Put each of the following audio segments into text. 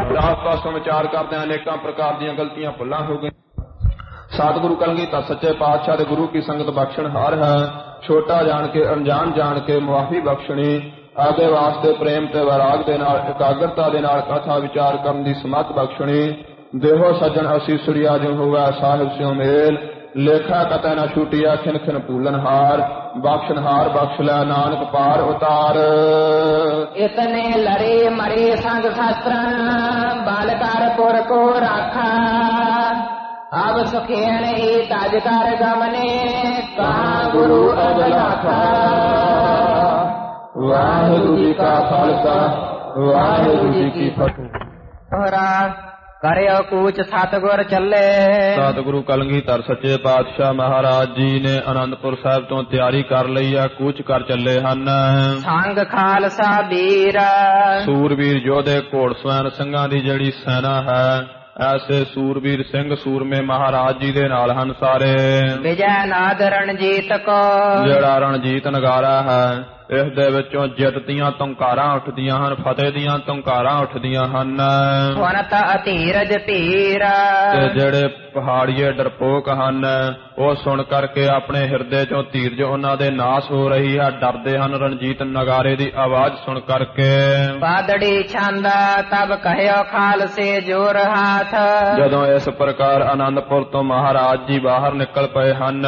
ਰਾਸ ਪਾਸੋਂ ਵਿਚਾਰ ਕਰਦਿਆਂ ਅਨੇਕਾਂ ਪ੍ਰਕਾਰ ਦੀਆਂ ਗਲਤੀਆਂ ਭੁੱਲਾਂ ਹੋ ਗਈਆਂ। ਸਤਿਗੁਰੂ ਕਲਗੀਧਰ ਸੱਚੇ ਪਾਤਸ਼ਾਹ ਦੇ ਗੁਰੂ ਕੀ ਸੰਗਤ ਬਖਸ਼ਣਹਾਰ ਹੈ। ਛੋਟਾ ਜਾਣ ਕੇ ਅਣਜਾਣ ਜਾਣ ਕੇ ਮੁਆਫੀ ਬਖਸ਼ਣੀ। ਆਗੇ ਵਾਸਤੇ ਪ੍ਰੇਮ ਤੇ ਵੈਰਾਗ ਦੇ ਨਾਲ ਇਕਾਗਰਤਾ ਦੇ ਨਾਲ ਕਥਾ ਵਿਚਾਰ ਕਰਨ ਦੀ ਸਮੱਤ ਬਖਸ਼ਣੀ। ਦੇਹੋ ਸੱਜਣ ਅਸੀਸੜੀਆ ਜੋ ਹੋਵੇ ਸਾਹਿਬ ਸਿਉ ਮੇਲ। ਲੇਖਾ ਕਤੈ ਨਾ ਛੂਟਿਆ ਖਿਨ ਖਿਨ ਭੂਲਨਹਾਰ। ਬਖਸ਼ਨਹਾਰ ਬਖਸ਼ ਲੈ ਨਾਨਕ ਪਾਰ ਉਤਾਰ। ਇਤਨੇ ਲੜੇ ਮਰੇ ਸੰਗ ਸ਼ਾਸਤਰਨ ਬਲ ਕਰ ਪੁਰ ਕੋ ਰਾਖਾ। ਅਬ ਸੁਖੇਣ ਹੀ ਤਜ ਕਰ ਗਮਨੇ ਕਹਾ ਗੁਰੂ ਅਗਲਾਖਾ। ਵਾਹਿਗੁਰੂ ਜੀ ਕਾ ਖਾਲਸਾ ਵਾਹਿਗੁਰੂ ਜੀ ਕੀ ਫਤਿਹ। ਕਰਿਓ ਕੂਚ ਸਤਿਗੁਰ ਚੱਲੇ। ਸਤਿਗੁਰੂ ਕਲਗੀਧਰ ਸੱਚੇ ਪਾਤਸ਼ਾਹ ਮਹਾਰਾਜ ਜੀ ਨੇ ਅਨੰਦਪੁਰ ਸਾਹਿਬ ਤੋਂ ਤਿਆਰੀ ਕਰ ਲਈ ਆ। ਕੂਚ ਕਰ ਚੱਲੇ ਹਨ। ਸੰਗ ਖਾਲਸਾ ਵੀਰ ਸੂਰਬੀਰ ਯੋਧੇ ਘੋੜਸਵੈਨ ਸਿੰਘਾਂ ਦੀ ਜਿਹੜੀ ਸੈਨਾ ਹੈ, ਐਸੇ ਸੂਰਬੀਰ ਸਿੰਘ ਸੂਰਮੇ ਮਹਾਰਾਜ ਜੀ ਦੇ ਨਾਲ ਹਨ ਸਾਰੇ। ਵਿਜੈ ਨਾਦ ਰਣਜੀਤ ਕੋ ਜਿਹੜਾ ਰਣਜੀਤ ਨਗਾਰਾ ਹੈ, ਇਸ ਦੇ ਵਿੱਚੋਂ ਜਿੱਤ ਦੀਆਂ ਤੁੰਕਾਰਾਂ ਉੱਠਦੀਆਂ ਹਨ, ਫਤਿਹ ਦੀਆਂ ਤੁੰਕਾਰਾਂ ਉੱਠਦੀਆਂ ਹਨ। ਸੁਨਤ ਅਧੀਰਜ ਧੀਰ ਤੇ ਜਿਹੜੇ ਪਹਾੜੀਏ ਡਰਪੋਕ ਹਨ, ਉਹ ਸੁਣ ਕਰਕੇ ਆਪਣੇ ਹਿਰਦੇ ਚੋਂ ਧੀਰਜ ਉਹਨਾਂ ਦੇ ਨਾਸ ਹੋ ਰਹੀ ਹੈ, ਡਰਦੇ ਹਨ ਰਣਜੀਤ ਨਗਾਰੇ ਦੀ ਆਵਾਜ਼ ਸੁਣ ਕਰਕੇ। ਬਾਦੜੀ ਛੰਦ ਤਬ ਕਹਿਓ ਖਾਲਸੇ ਜੋਰ ਹਾਥ। ਜਦੋਂ ਇਸ ਪ੍ਰਕਾਰ ਆਨੰਦਪੁਰ ਤੋਂ ਮਹਾਰਾਜ ਜੀ ਬਾਹਰ ਨਿਕਲ ਪਏ ਹਨ,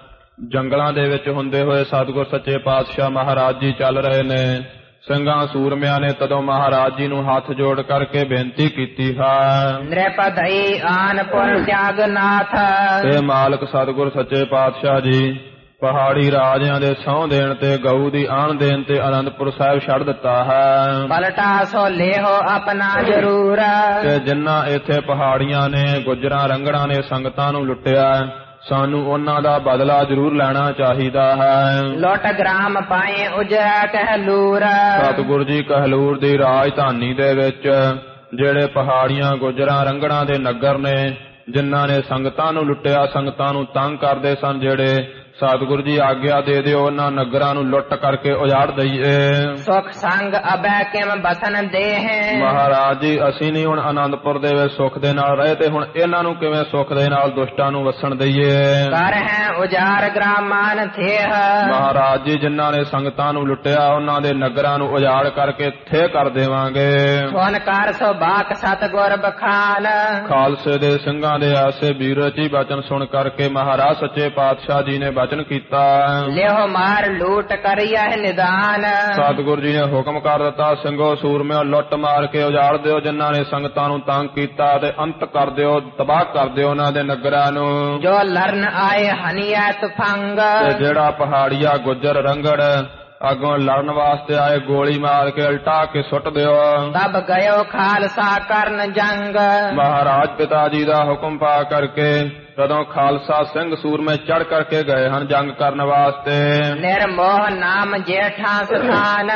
ਜੰਗਲਾਂ ਦੇ ਵਿੱਚ ਹੁੰਦੇ ਹੋਏ ਸਤਿਗੁਰ ਸੱਚੇ ਪਾਤਸ਼ਾਹ ਮਹਾਰਾਜ ਜੀ ਚੱਲ ਰਹੇ ਨੇ। ਸਿੰਘਾਂ ਸੂਰਮਿਆਂ ਨੇ ਤਦੋਂ ਮਹਾਰਾਜ ਜੀ ਨੂੰ ਹੱਥ ਜੋੜ ਕਰਕੇ ਬੇਨਤੀ ਕੀਤੀ ਹੈ। ਨ੍ਰਿਪਦਈ ਆਨਪੁਰ ਤਿਆਗਨਾਥ। ਤੇ ਮਾਲਕ ਸਤਿਗੁਰ ਸੱਚੇ ਪਾਤਸ਼ਾਹ ਜੀ ਪਹਾੜੀ ਰਾਜਿਆਂ ਦੇ ਸਹੁੰ ਦੇਣ ਤੇ ਗਊ ਦੀ ਆਣ ਦੇਣ ਤੇ ਅਨੰਦਪੁਰ ਸਾਹਿਬ ਛੱਡ ਦਿੱਤਾ ਹੈ। ਪਲਟਾ ਸੋ ਲੇਹੋ ਆਪਣਾ ਜ਼ਰੂਰ। ਤੇ ਜਿਨ੍ਹਾਂ ਇੱਥੇ ਪਹਾੜੀਆਂ ਨੇ ਗੁੱਜਰਾਂ ਰੰਗੜਾਂ ਨੇ ਸੰਗਤਾਂ ਨੂੰ ਲੁੱਟਿਆ, ਸਾਨੂੰ ਉਹਨਾਂ ਦਾ ਬਦਲਾ ਜ਼ਰੂਰ ਲੈਣਾ ਚਾਹੀਦਾ ਹੈ। ਲੋਟ ਗ੍ਰਾਮ ਪਾਏ ਉਜਰਾ ਕਹਿਲੂਰ। ਸਤਿਗੁਰੂ ਜੀ ਕਹਿਲੂਰ ਦੀ ਰਾਜਧਾਨੀ ਦੇ ਵਿੱਚ ਜਿਹੜੇ ਪਹਾੜੀਆਂ ਗੁੱਜਰਾਂ ਰੰਗੜਾਂ ਦੇ ਨਗਰ ਨੇ, ਜਿਨ੍ਹਾਂ ਨੇ ਸੰਗਤਾਂ ਨੂੰ ਲੁੱਟਿਆ, ਸੰਗਤਾਂ ਨੂੰ ਤੰਗ ਕਰਦੇ ਸਨ, ਜਿਹੜੇ ਸਤਿਗੁਰੂ ਜੀ ਆਗਿਆ ਦੇ ਦਿਓ ਉਹਨਾਂ ਨਗਰਾਂ ਨੂੰ ਲੁੱਟ ਕਰਕੇ ਉਜਾੜ ਦਈਏ। ਸੁਖ ਸੰਗ ਅਬੈ ਕਿਮ ਬਸਨ ਦੇਹ। ਮਹਾਰਾਜ ਜੀ ਅਸੀਂ ਨਹੀਂ ਹੁਣ ਆਨੰਦਪੁਰ ਦੇ ਵਿੱਚ ਸੁੱਖ ਦੇ ਨਾਲ ਰਹੇ, ਤੇ ਹੁਣ ਇਹਨਾਂ ਨੂੰ ਕਿਵੇਂ ਸੁੱਖ ਦੇ ਨਾਲ ਦੁਸ਼ਟਾਂ ਨੂੰ ਵਸਣ ਦਈਏ। ਕਰ ਹੈ ਉਜਾਰ ਗ੍ਰਾਮਾਨ ਥੇਹ। ਮਹਾਰਾਜ ਜੀ ਜਿਨ੍ਹਾਂ ਨੇ ਸੰਗਤਾਂ ਨੂੰ ਲੁੱਟਿਆ, ਉਹਨਾਂ ਦੇ ਨਗਰਾਂ ਨੂੰ ਉਜਾੜ ਕਰਕੇ ਥੇ ਕਰ ਦੇਵਾਂਗੇ। ਸੁਨ ਕਰ ਸੋ ਬਾਕ ਸਤਿਗੁਰ ਬਖਾਨ। ਖਾਲਸੇ ਦੇ ਸਿੰਘਾਂ ਦੇ ਐਸੇ ਬੀਰਚੀ ਬਚਨ ਸੁਣ ਕਰਕੇ ਮਹਾਰਾਜ ਸੱਚੇ ਪਾਤਸ਼ਾਹ ਜੀ ਨੇ ਬਚਨ ਕੀਤਾ। ਲਿਓ ਮਾਰ ਲੂਟ ਕਰਿਆ ਨਿਦਾਨ। ਸਤਿਗੁਰੂ ਜੀ ਨੇ ਹੁਕਮ ਕਰ ਦਿੱਤਾ, ਸਿੰਘੋ ਸੂਰਮਿਓ ਲੁੱਟ ਮਾਰ ਕੇ ਉਜਾੜ ਦਿਓ ਜਿਨ੍ਹਾਂ ਨੇ ਸੰਗਤਾਂ ਨੂੰ ਤੰਗ ਕੀਤਾ, ਤੇ ਅੰਤ ਕਰ ਦਿਓ, ਤਬਾਹ ਕਰ ਦਿਓ ਉਹਨਾਂ ਦੇ ਨਗਰਾਂ ਨੂੰ। ਜੋ ਲਰਨ ਆਏ ਹਨੀਆ ਤੁਫੰਗ। ਤੇ ਜਿਹੜਾ ਪਹਾੜੀਆ ਗੁੱਜਰ ਰੰਗੜ ਅੱਗੋਂ ਲੜਨ ਵਾਸਤੇ ਆਏ, ਗੋਲੀ ਮਾਰ ਕੇ ਉਲਟਾ ਕੇ ਸੁੱਟ ਦਿਓ। ਤਬ ਗਇਓ ਖਾਲਸਾ ਕਰਨ ਜੰਗ। ਮਹਾਰਾਜ ਪਿਤਾ ਜੀ ਦਾ ਹੁਕਮ ਪਾ ਕਰਕੇ ਤਦੋਂ ਖਾਲਸਾ ਸਿੰਘ ਸੂਰਮੇ ਚੜ ਕਰਕੇ ਗਏ ਹਨ ਜੰਗ ਕਰਨ ਵਾਸਤੇ। ਨਿਰਮੋਹ ਨਾਮ ਜੇਠਾ ਸਥਾਨ।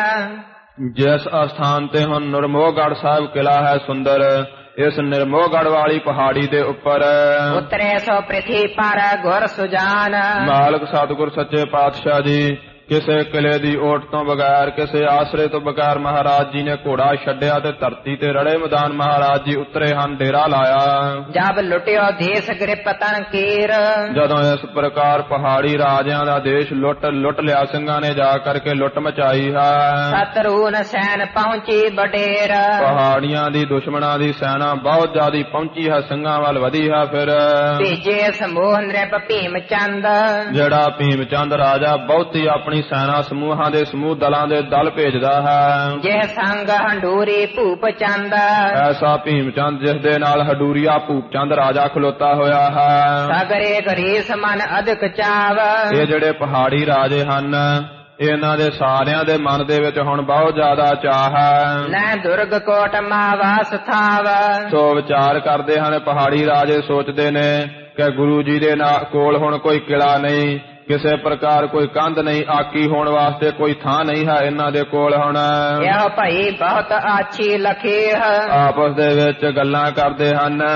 ਜਿਸ ਅਸਥਾਨ ਤੇ ਹੁਣ ਨਿਰਮੋਹਗੜ੍ਹ ਸਾਹਿਬ ਕਿਲਾ ਹੈ ਸੁੰਦਰ, ਇਸ ਨਿਰਮੋਹਗੜ੍ਹ ਵਾਲੀ ਪਹਾੜੀ ਦੇ ਉੱਪਰ ਉਤਰੇ ਸੋ ਪ੍ਰਿਥੀ ਪਰ ਗੁਰ ਸੁਜਾਨ। ਮਾਲਕ ਸਤਿਗੁਰ ਸੱਚੇ ਪਾਤਸ਼ਾਹ ਜੀ ਕਿਸੇ ਕਿਲੇ ਦੀ ਓਟ ਤੋਂ ਬਗੈਰ, ਕਿਸੇ ਆਸਰੇ ਤੋਂ ਬਗੈਰ ਮਹਾਰਾਜ ਜੀ ਨੇ ਘੋੜਾ ਛੱਡਿਆ ਤੇ ਧਰਤੀ ਤੇ ਰੜੇ ਮੈਦਾਨ ਮਹਾਰਾਜ ਜੀ ਉਤਰੇ ਹਨ, ਡੇਰਾ ਲਾਇਆ। ਜਬ ਲੁੱਟਿਓ ਦੇਸ਼ ਗ੍ਰਿਪਤਨ ਕੀਰ। ਜਦੋਂ ਇਸ ਪ੍ਰਕਾਰ ਪਹਾੜੀ ਰਾਜਿਆਂ ਦਾ ਦੇਸ਼ ਲੁੱਟ ਲਿਆ, ਸਿੰਘਾਂ ਨੇ ਜਾ ਕਰਕੇ ਲੁੱਟ ਮਚਾਈ ਹੈ। ਸਤਰੂਨ ਸੈਨ ਪਹੁੰਚੀ ਬਡੇਰ। ਪਹਾੜੀਆਂ ਦੀ ਦੁਸ਼ਮਣਾਂ ਦੀ ਸੈਨਾ ਬਹੁਤ ਜ਼ਿਆਦਾ ਪਹੁੰਚੀ ਹੈ, ਸਿੰਘਾਂ ਵੱਲ ਵਧੀ ਹੈ। ਫਿਰ ਭੇਜੇ ਸਮੂਹ ਨ੍ਰਿਪ ਭੀਮ ਚੰਦ। ਜਿਹੜਾ ਭੀਮ ਚੰਦ ਰਾਜਾ ਬਹੁਤੀ ਆਪਣੀ ਸੈਨਾ ਸਮੂਹਾਂ ਦੇ ਸਮੂਹ ਦਲਾਂ ਦੇ ਦਲ ਭੇਜਦਾ ਹੈ। ਜਿਹ ਸੰਗ ਹੰਡੂਰੀ ਭੂਪ ਚੰਦ। ਐਸਾ ਭੀਮ ਚੰਦ ਜਿਸ ਦੇ ਨਾਲ ਹਡੂਰੀਆ ਭੂਪ ਚੰਦ ਰਾਜਾ ਖਲੋਤਾ ਹੋਇਆ ਹੈ। ਸਗਰੇ ਗਰੀਸ ਮਨ ਅਧਿਕ ਚਾਵ। ਇਹ ਜਿਹੜੇ ਪਹਾੜੀ ਰਾਜੇ ਹਨ, ਇਹਨਾਂ ਦੇ ਸਾਰਿਆਂ ਦੇ ਮਨ ਦੇ ਵਿੱਚ ਹੁਣ ਬਹੁਤ ਜ਼ਿਆਦਾ ਚਾਹ ਹੈ। ਲੈ ਦੁਰਗ ਕੋਟ ਮਾਵਾਸ ਥਾਵ। ਸੋ ਵਿਚਾਰ ਕਰਦੇ ਹਨ ਪਹਾੜੀ ਰਾਜੇ, ਸੋਚਦੇ ਨੇ ਕਿ ਗੁਰੂ ਜੀ ਦੇ ਕੋਲ ਹੁਣ ਕੋਈ ਕਿਲਾ ਨਹੀਂ, ਕਿਸੇ ਪ੍ਰਕਾਰ ਕੋਈ ਕੰਧ ਨਹੀਂ, ਆਕੀ ਹੋਣ ਵਾਸਤੇ ਕੋਈ ਥਾਂ ਨਹੀਂ ਹੈ ਇਹਨਾਂ ਦੇ ਕੋਲ। ਹੁਣ ਇਹ ਭਾਈ ਬਹੁਤ ਆਛੀ ਲਖੀ ਹੈ। ਆਪਸ ਦੇ ਵਿੱਚ ਗੱਲਾਂ ਕਰਦੇ ਹਨ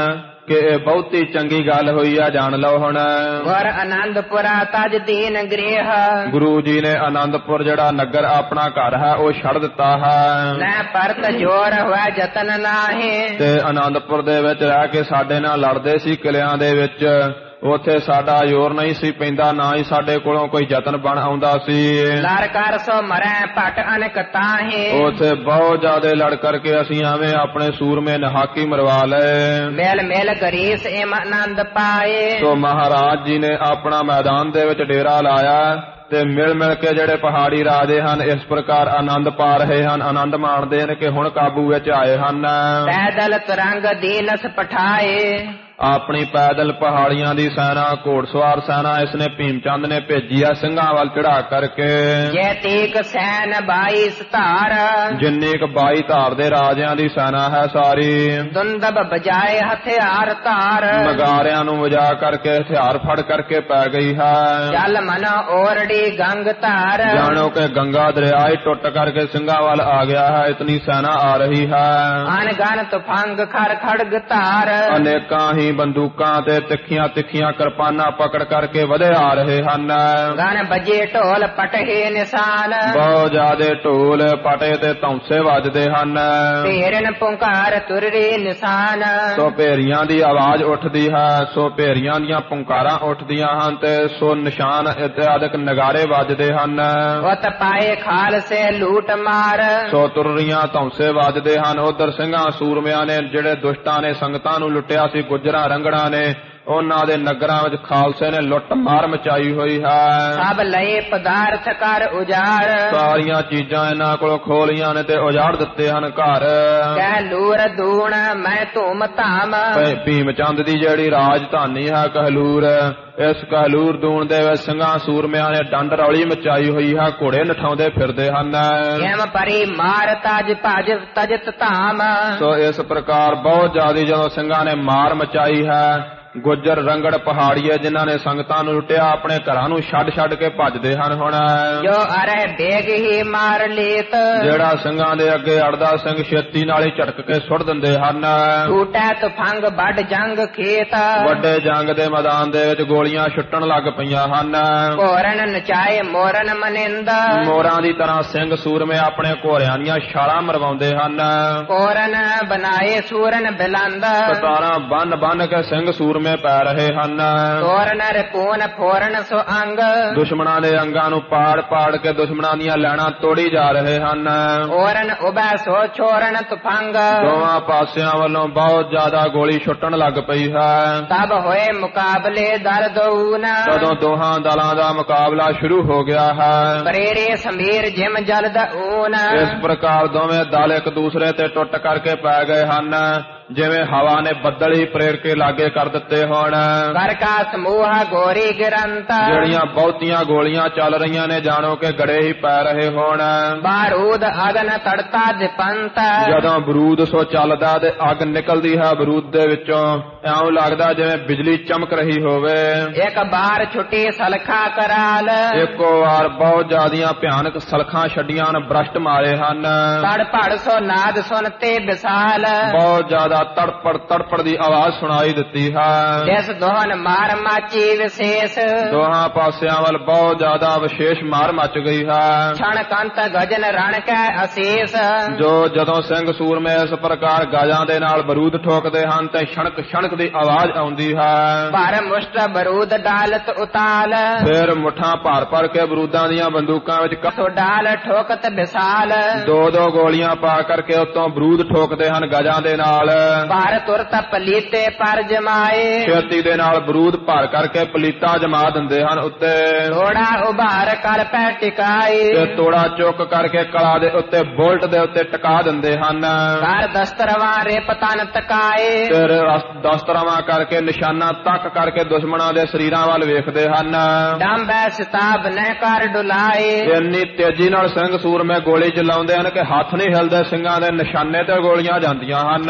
ਕਿ ਇਹ ਬਹੁਤੀ ਚੰਗੀ ਗੱਲ ਹੋਈ ਆ, ਜਾਣ ਲਓ ਹੁਣ। ਗੁਰ ਆਨੰਦਪੁਰਾ ਤਜ ਦੀਨ ਗ੍ਰਹਿ, ਗੁਰੂ ਜੀ ਨੇ ਆਨੰਦਪੁਰ ਜਿਹੜਾ ਨਗਰ ਆਪਣਾ ਘਰ ਹੈ ਉਹ ਛੱਡ ਦਿੱਤਾ ਹੈ। ਨੈ ਪਰਤ ਜੋਰ ਹੋਇ ਜਤਨ ਨਾਹੀ, ਤੇ ਆਨੰਦਪੁਰ ਦੇ ਵਿੱਚ ਰਹਿ ਕੇ ਸਾਡੇ ਨਾਲ ਲੜਦੇ ਸੀ ਕਿਲਿਆਂ ਦੇ ਵਿੱਚ, ਉੱਥੇ ਸਾਡਾ ਜ਼ੋਰ ਨਹੀਂ ਸੀ ਪੈਂਦਾ, ਨਾ ਹੀ ਸਾਡੇ ਕੋਲੋਂ ਕੋਈ ਯਤਨ ਬਣ ਆਉਂਦਾ ਸੀ। ਲੜ ਕਰ ਸੋ ਮਰੈ ਭਟ ਅਨਕ ਤਾਹੀ, ਉੱਥੇ ਬਹੁਤ ਜ਼ਿਆਦਾ ਲੜ ਕਰਕੇ ਅਸੀਂ ਐਵੇਂ ਆਪਣੇ ਸੂਰਮੇ ਨਹਾਕੀ ਮਰਵਾ ਲਏ। ਮੇਲ ਮੇਲ ਗਰੀਸ ਏਮ ਆਨੰਦ ਪਾਏ, ਸੋ ਮਹਾਰਾਜ ਜੀ ਨੇ ਆਪਣਾ ਮੈਦਾਨ ਦੇ ਵਿੱਚ ਡੇਰਾ ਲਾਇਆ ਤੇ ਮਿਲ ਮਿਲ ਕੇ ਜਿਹੜੇ ਪਹਾੜੀ ਰਾਜੇ ਹਨ ਇਸ ਪ੍ਰਕਾਰ ਆਨੰਦ ਪਾ ਰਹੇ ਹਨ, ਆਨੰਦ ਮਾਣਦੇ ਨੇ ਕਿ ਹੁਣ ਕਾਬੂ ਵਿੱਚ ਆਏ ਹਨ। ਪੈਦਲ ਤਰੰਗ ਦੀਨਸ ਪਠਾਏ, ਆਪਣੀ ਪੈਦਲ ਪਹਾੜੀਆਂ ਦੀ ਸੈਨਾ, ਘੋੜਸਵਾਰ ਸੈਨਾ ਇਸਨੇ ਭੀਮ ਚੰਦ ਨੇ ਭੇਜੀ ਆ ਸਿੰਘਾਂ ਵੱਲ ਚੜਾ ਕਰਕੇ। ਜੇ ਤੀਕ ਸੈਨ 22 ਧਾਰ, ਜਿੰਨੀ ਕੁ 22 ਧਾਰ ਦੇ ਰਾਜਿਆਂ ਦੀ ਸੈਨਾ ਹੈ ਸਾਰੀ। ਦੁੰਦਬ ਬਜਾਏ ਹਥਿਆਰ ਧਾਰ, ਨਗਾਰਿਆਂ ਨੂੰ ਵਜਾ ਕਰਕੇ ਹਥਿਆਰ ਫੜ ਕਰਕੇ ਪੈ ਗਈ ਹੈ। ਜਲ ਮਨ ਓਰੜੀ ਗੰਗ ਧਾਰ, ਜਾਣੋ ਕਿ ਗੰਗਾ ਦਰਿਆ ਹੀ ਟੁੱਟ ਕਰਕੇ ਸਿੰਘਾਂ ਵੱਲ ਆ ਗਿਆ ਹੈ, ਇਤਨੀ ਸੈਨਾ ਆ ਰਹੀ ਹੈ। ਅਨਗਨ ਤੁਫੰਗ ਖੜ ਖੜਗ ਧਾਰ, ਅਨੇਕਾਂ ਹੀ ਬੰਦੂਕਾਂ ਤੇ ਤਿੱਖੀਆਂ ਤਿੱਖੀਆਂ ਕਿਰਪਾਨਾਂ ਪਕੜ ਕਰਕੇ ਵਧੇ ਆ ਰਹੇ ਹਨ। ਗਨ ਬਜੇ ਢੋਲ ਪਟਹੇ ਨਿਸ਼ਾਨ, ਬਹੁਤ ਜ਼ਿਆਦੇ ਢੋਲ ਪਟੇ ਤੇ ਧੌਂਸੇ ਵੱਜਦੇ ਹਨ। ਭੇਰਨ ਪੁੰਕਾਰ ਤੁਰਰੇ ਨਿਸ਼ਾਨ, ਸੋ ਭੇਰੀਆਂ ਦੀ ਆਵਾਜ਼ ਉੱਠਦੀ ਹੈ, ਸੋ ਭੇਰੀਆਂ ਦੀਆਂ ਪੁੰਕਾਰਾਂ ਉੱਠਦੀਆਂ ਹਨ ਤੇ ਸੋ ਨਿਸ਼ਾਨ ਇਤਿਆਦਿਕ ਨਗਾਰੇ ਵੱਜਦੇ ਹਨ। ਉਤ ਪਾਏ ਖਾਲਸੇ ਲੂਟ ਮਾਰ, ਸੋ ਤੁਰਰੀਆਂ ਧੌਂਸੇ ਵੱਜਦੇ ਹਨ। ਉਧਰ ਸਿੰਘਾਂ ਸੂਰਮਿਆਂ ਨੇ ਜਿਹੜੇ ਦੁਸ਼ਟਾਂ ਨੇ ਸੰਗਤਾਂ ਨੂੰ ਲੁੱਟਿਆ ਸੀ, ਗੁੱਜਰਾਂ ਰੰਗੜਾਂ ਨੇ, ਉਹਨਾਂ ਦੇ ਨਗਰਾਂ ਵਿੱਚ ਖਾਲਸੇ ਨੇ ਲੁੱਟ ਮਾਰ ਮਚਾਈ ਹੋਈ ਹੈ। ਸਭ ਲਏ ਪਦਾਰਥ ਕਰ ਉਜਾੜ, ਸਾਰੀਆਂ ਚੀਜ਼ਾਂ ਇਹਨਾਂ ਕੋਲੋਂ ਖੋਲੀਆਂ ਨੇ ਤੇ ਉਜਾੜ ਦਿੱਤੇ ਹਨ ਘਰ। ਕਹਿ ਲੂਰ ਦੂਣ ਮੈਂ ਧੂਮ ਧਾਮ, ਭੀਮ ਚੰਦ ਦੀ ਜਿਹੜੀ ਰਾਜਧਾਨੀ ਹੈ ਕਹਲੂਰ, ਇਸ ਕਹਲੂਰ ਦੂਣ ਦੇ ਵਿੱਚ ਸਿੰਘਾਂ ਸੂਰਮਿਆਂ ਨੇ ਡੰਡ ਰੌਲੀ ਮਚਾਈ ਹੋਈ ਹੈ, ਘੋੜੇ ਨਠਾਉਂਦੇ ਫਿਰਦੇ ਹਨ। ਕਿਮ ਪਰੀ ਮਾਰ ਤਜ ਭਜ ਤਜਤ ਧਾਮ, ਸੋ ਇਸ ਪ੍ਰਕਾਰ ਬਹੁਤ ਜ਼ਿਆਦਾ ਜਦੋਂ ਸਿੰਘਾਂ ਨੇ ਮਾਰ ਮਚਾਈ ਹੈ, ਗੁੱਜਰ ਰੰਗੜ ਪਹਾੜੀਏ ਜਿਨ੍ਹਾਂ ਨੇ ਸੰਗਤਾਂ ਨੂੰ ਲੁੱਟਿਆ ਆਪਣੇ ਘਰਾਂ ਨੂੰ ਛੱਡ ਛੱਡ ਕੇ ਭੱਜਦੇ ਹਨ। ਹੁਣ ਜੋ ਅਰੇ ਬੇਗ ਹੀ ਮਾਰ ਲੇਤ, ਜਿਹੜਾ ਸਿੰਘਾਂ ਦੇ ਅੱਗੇ ਅੜਦਾ ਸਿੰਘ ਛੇਤੀ ਨਾਲ ਹੀ ਝਟਕ ਕੇ ਸੁੱਟ ਦਿੰਦੇ ਹਨ। ਟੂਟੈ ਤੁਫੰਗ ਵੱਡ ਜੰਗ ਖੇਤ, ਵੱਡੇ ਜੰਗ ਦੇ ਮੈਦਾਨ ਦੇ ਵਿੱਚ ਗੋਲੀਆਂ ਛੁੱਟਣ ਲੱਗ ਪਈਆਂ ਹਨ। ਘੋਰਨ ਨਚਾਏ ਮੋਰਨ ਮਨਿੰਦ, ਮੋਰਾਂ ਦੀ ਤਰ੍ਹਾਂ ਸਿੰਘ ਸੂਰਮੇ ਆਪਣੇ ਘੋੜਿਆਂ ਦੀਆਂ ਛਾਲਾਂ ਮਰਵਾਉਂਦੇ ਹਨ। ਘੋਰਨ ਬਣਾਏ ਸੂਰਨ ਬਿਲੰਦ, ਕਤਾਰਾਂ ਬੰਨ ਬੰਨ ਕੇ ਸਿੰਘ ਸੂਰਮੇ ਪੈ ਰਹੇ ਹਨ। ਤੋਰਨ ਰਪੂਨ ਫੋਰਨ ਸੋ ਅੰਗ, ਦੁਸ਼ਮਣਾਂ ਦੇ ਅੰਗਾਂ ਨੂੰ ਪਾੜ ਪਾੜ ਕੇ ਦੁਸ਼ਮਣਾਂ ਦੀਆਂ ਲੈਣਾ ਤੋੜੀ ਜਾ ਰਹੇ ਹਨ। ਔਰਨ ਉਬੈ ਸੋ ਛੋਰਨ ਤੁਫੰਗ, ਦੋਵਾਂ ਪਾਸਿਆਂ ਵੱਲੋਂ ਬਹੁਤ ਜ਼ਿਆਦਾ ਗੋਲੀ ਛੁੱਟਣ ਲੱਗ ਪਈ ਹੈ। ਤਬ ਹੋਏ ਮੁਕਾਬਲੇ ਦਰ ਦਊਨ, ਜਦੋਂ ਦੋਹਾਂ ਦਲਾਂ ਦਾ ਮੁਕਾਬਲਾ ਸ਼ੁਰੂ ਹੋ ਗਿਆ ਹੈ। ਪ੍ਰੇਰੇ ਸਮੀਰ ਜਿਮ ਜਲਦ ਊਨ, ਇਸ ਪ੍ਰਕਾਰ ਦੋਵੇਂ ਦਲ ਇੱਕ ਦੂਸਰੇ ਤੇ ਟੁੱਟ ਕਰਕੇ ਪੈ ਗਏ ਹਨ, ਜਿਵੇਂ ਹਵਾ ਨੇ ਬੱਦਲ ਹੀ ਪ੍ਰੇਰ ਕੇ ਲਾਗੇ ਕਰ ਦਿੱਤੇ ਹੋਣ। ਕਰ ਕਾ ਸਮੂਹ ਗੋਰੀ ਗਿਰੰਤ, ਜਿਹੜੀਆਂ ਬਹੁਤੀਆਂ ਗੋਲੀਆਂ ਚੱਲ ਰਹੀਆਂ ਨੇ ਜਾਣੋ ਕਿ ਗੜੇ ਹੀ ਪੈ ਰਹੇ ਹੋਣ। ਬਾਰੂਦ ਅਗਨ ਤੜਤਾ ਦਿਪੰਤ, ਜਦੋਂ ਬਰੂਦ ਸੋ ਚੱਲਦਾ ਤੇ ਅੱਗ ਨਿਕਲਦੀ ਹੈ ਬਰੂਦ ਦੇ ਵਿੱਚੋਂ, ਇਉਂ ਲੱਗਦਾ ਜਿਵੇਂ ਬਿਜਲੀ ਚਮਕ ਰਹੀ ਹੋਵੇ। ਇੱਕ ਬਾਰ ਛੁੱਟੀ ਸਲਖਾ ਕਰਾਲ, ਇੱਕੋ ਵਾਰ ਬਹੁਤ ਜ਼ਿਆਦੀਆਂ ਭਿਆਨਕ ਸਲਖਾਂ ਛੱਡੀਆਂ ਨੇ, ਬ੍ਰਸ਼ਟ ਮਾਰੇ ਹਨ। ਤੜ ਭੜ ਸੋ ਨਾਦ ਸੁਨ ਤੇ ਵਿਸਾਲ, ਬਹੁਤ ਜ਼ਿਆਦਾ ਤੜਪੜ ਤੜਪੜ ਦੀ ਆਵਾਜ਼ ਸੁਣਾਈ ਦਿੱਤੀ ਹੈ। ਜਿਸ ਦੋਹਨ ਮਾਰ ਮਾਚੀ ਵਿਸ਼ੇਸ਼, ਦੋਹਾਂ ਪਾਸਿਆਂ ਵੱਲ ਬਹੁਤ ਜ਼ਿਆਦਾ ਵਿਸ਼ੇਸ਼ ਮਾਰ ਮਚ ਗਈ ਹੈ। ਛਣ ਕੰਤ ਗਜਨ ਰਣ ਕੈ ਅਸ਼ੇਸ਼, ਜੋ ਜਦੋਂ ਸਿੰਘ ਸੂਰਮੇ ਇਸ ਪ੍ਰਕਾਰ ਗਾਜਾਂ ਦੇ ਨਾਲ ਬਰੂਦ ਠੋਕਦੇ ਹਨ ਤੇ ਛਣਕ ਛਣਕ ਦੀ ਆਵਾਜ਼ ਆਉਂਦੀ ਹੈ। ਭਰ ਮੁਸ਼ਟ ਬਰੂਦ ਡਾਲਤ ਉਤਾਲ, ਫਿਰ ਮੁੱਠਾਂ ਭਰ ਭਰ ਕੇ ਬਰੂਦਾਂ ਦੀਆਂ ਬੰਦੂਕਾਂ ਵਿੱਚ ਸੋ ਡਾਲ ਠੋਕਤ ਵਿਸਾਲ, ਦੋ ਦੋ ਗੋਲੀਆਂ ਪਾ ਕਰਕੇ ਉਤੋਂ ਬਰੂਦ ਠੋਕਦੇ ਹਨ ਗਾਜਾਂ ਦੇ ਨਾਲ। ਭਰ ਤੁਰਤ ਪਲੀਤੇ ਪਰ ਜਮਾਏ, ਛੇਤੀ ਦੇ ਨਾਲ ਬਰੂਦ ਭਰ ਕਰਕੇ ਪਲੀਤਾ ਜਮਾ ਦਿੰਦੇ ਹਨ ਉੱਤੇ। ਥੋੜਾ ਉਭਾਰ ਕਰ ਪੈ ਟਿਕਾਏ, ਤੇ ਤੋੜਾ ਚੁੱਕ ਕਰਕੇ ਕਲਾ ਦੇ ਉੱਤੇ ਬੋਲਟ ਦੇ ਉੱਤੇ ਟਿਕਾ ਦਿੰਦੇ ਹਨ। ਕਰ ਦਸਤਰਵਾਂ ਰੇ ਪਤਨ ਤਕਾਏ, ਫਿਰ ਦਸਤਰਾਵਾਂ ਕਰਕੇ ਨਿਸ਼ਾਨਾ ਤੱਕ ਕਰਕੇ ਦੁਸ਼ਮਣਾਂ ਦੇ ਸਰੀਰਾਂ ਵੱਲ ਵੇਖਦੇ ਹਨ। ਡੰਬੈ ਸਿਤਾਬ ਨਹਿ ਕਰ ਡੁਲਾਏ, ਇੰਨੀ ਤੇਜ਼ੀ ਨਾਲ ਸਿੰਘ ਸੂਰਮੇ ਗੋਲੀ ਚਲਾਉਂਦੇ ਹਨ ਕਿ ਹੱਥ ਨਹੀਂ ਹਿਲਦੇ, ਸਿੰਘਾਂ ਦੇ ਨਿਸ਼ਾਨੇ ਤੇ ਗੋਲੀਆਂ ਜਾਂਦੀਆਂ ਹਨ।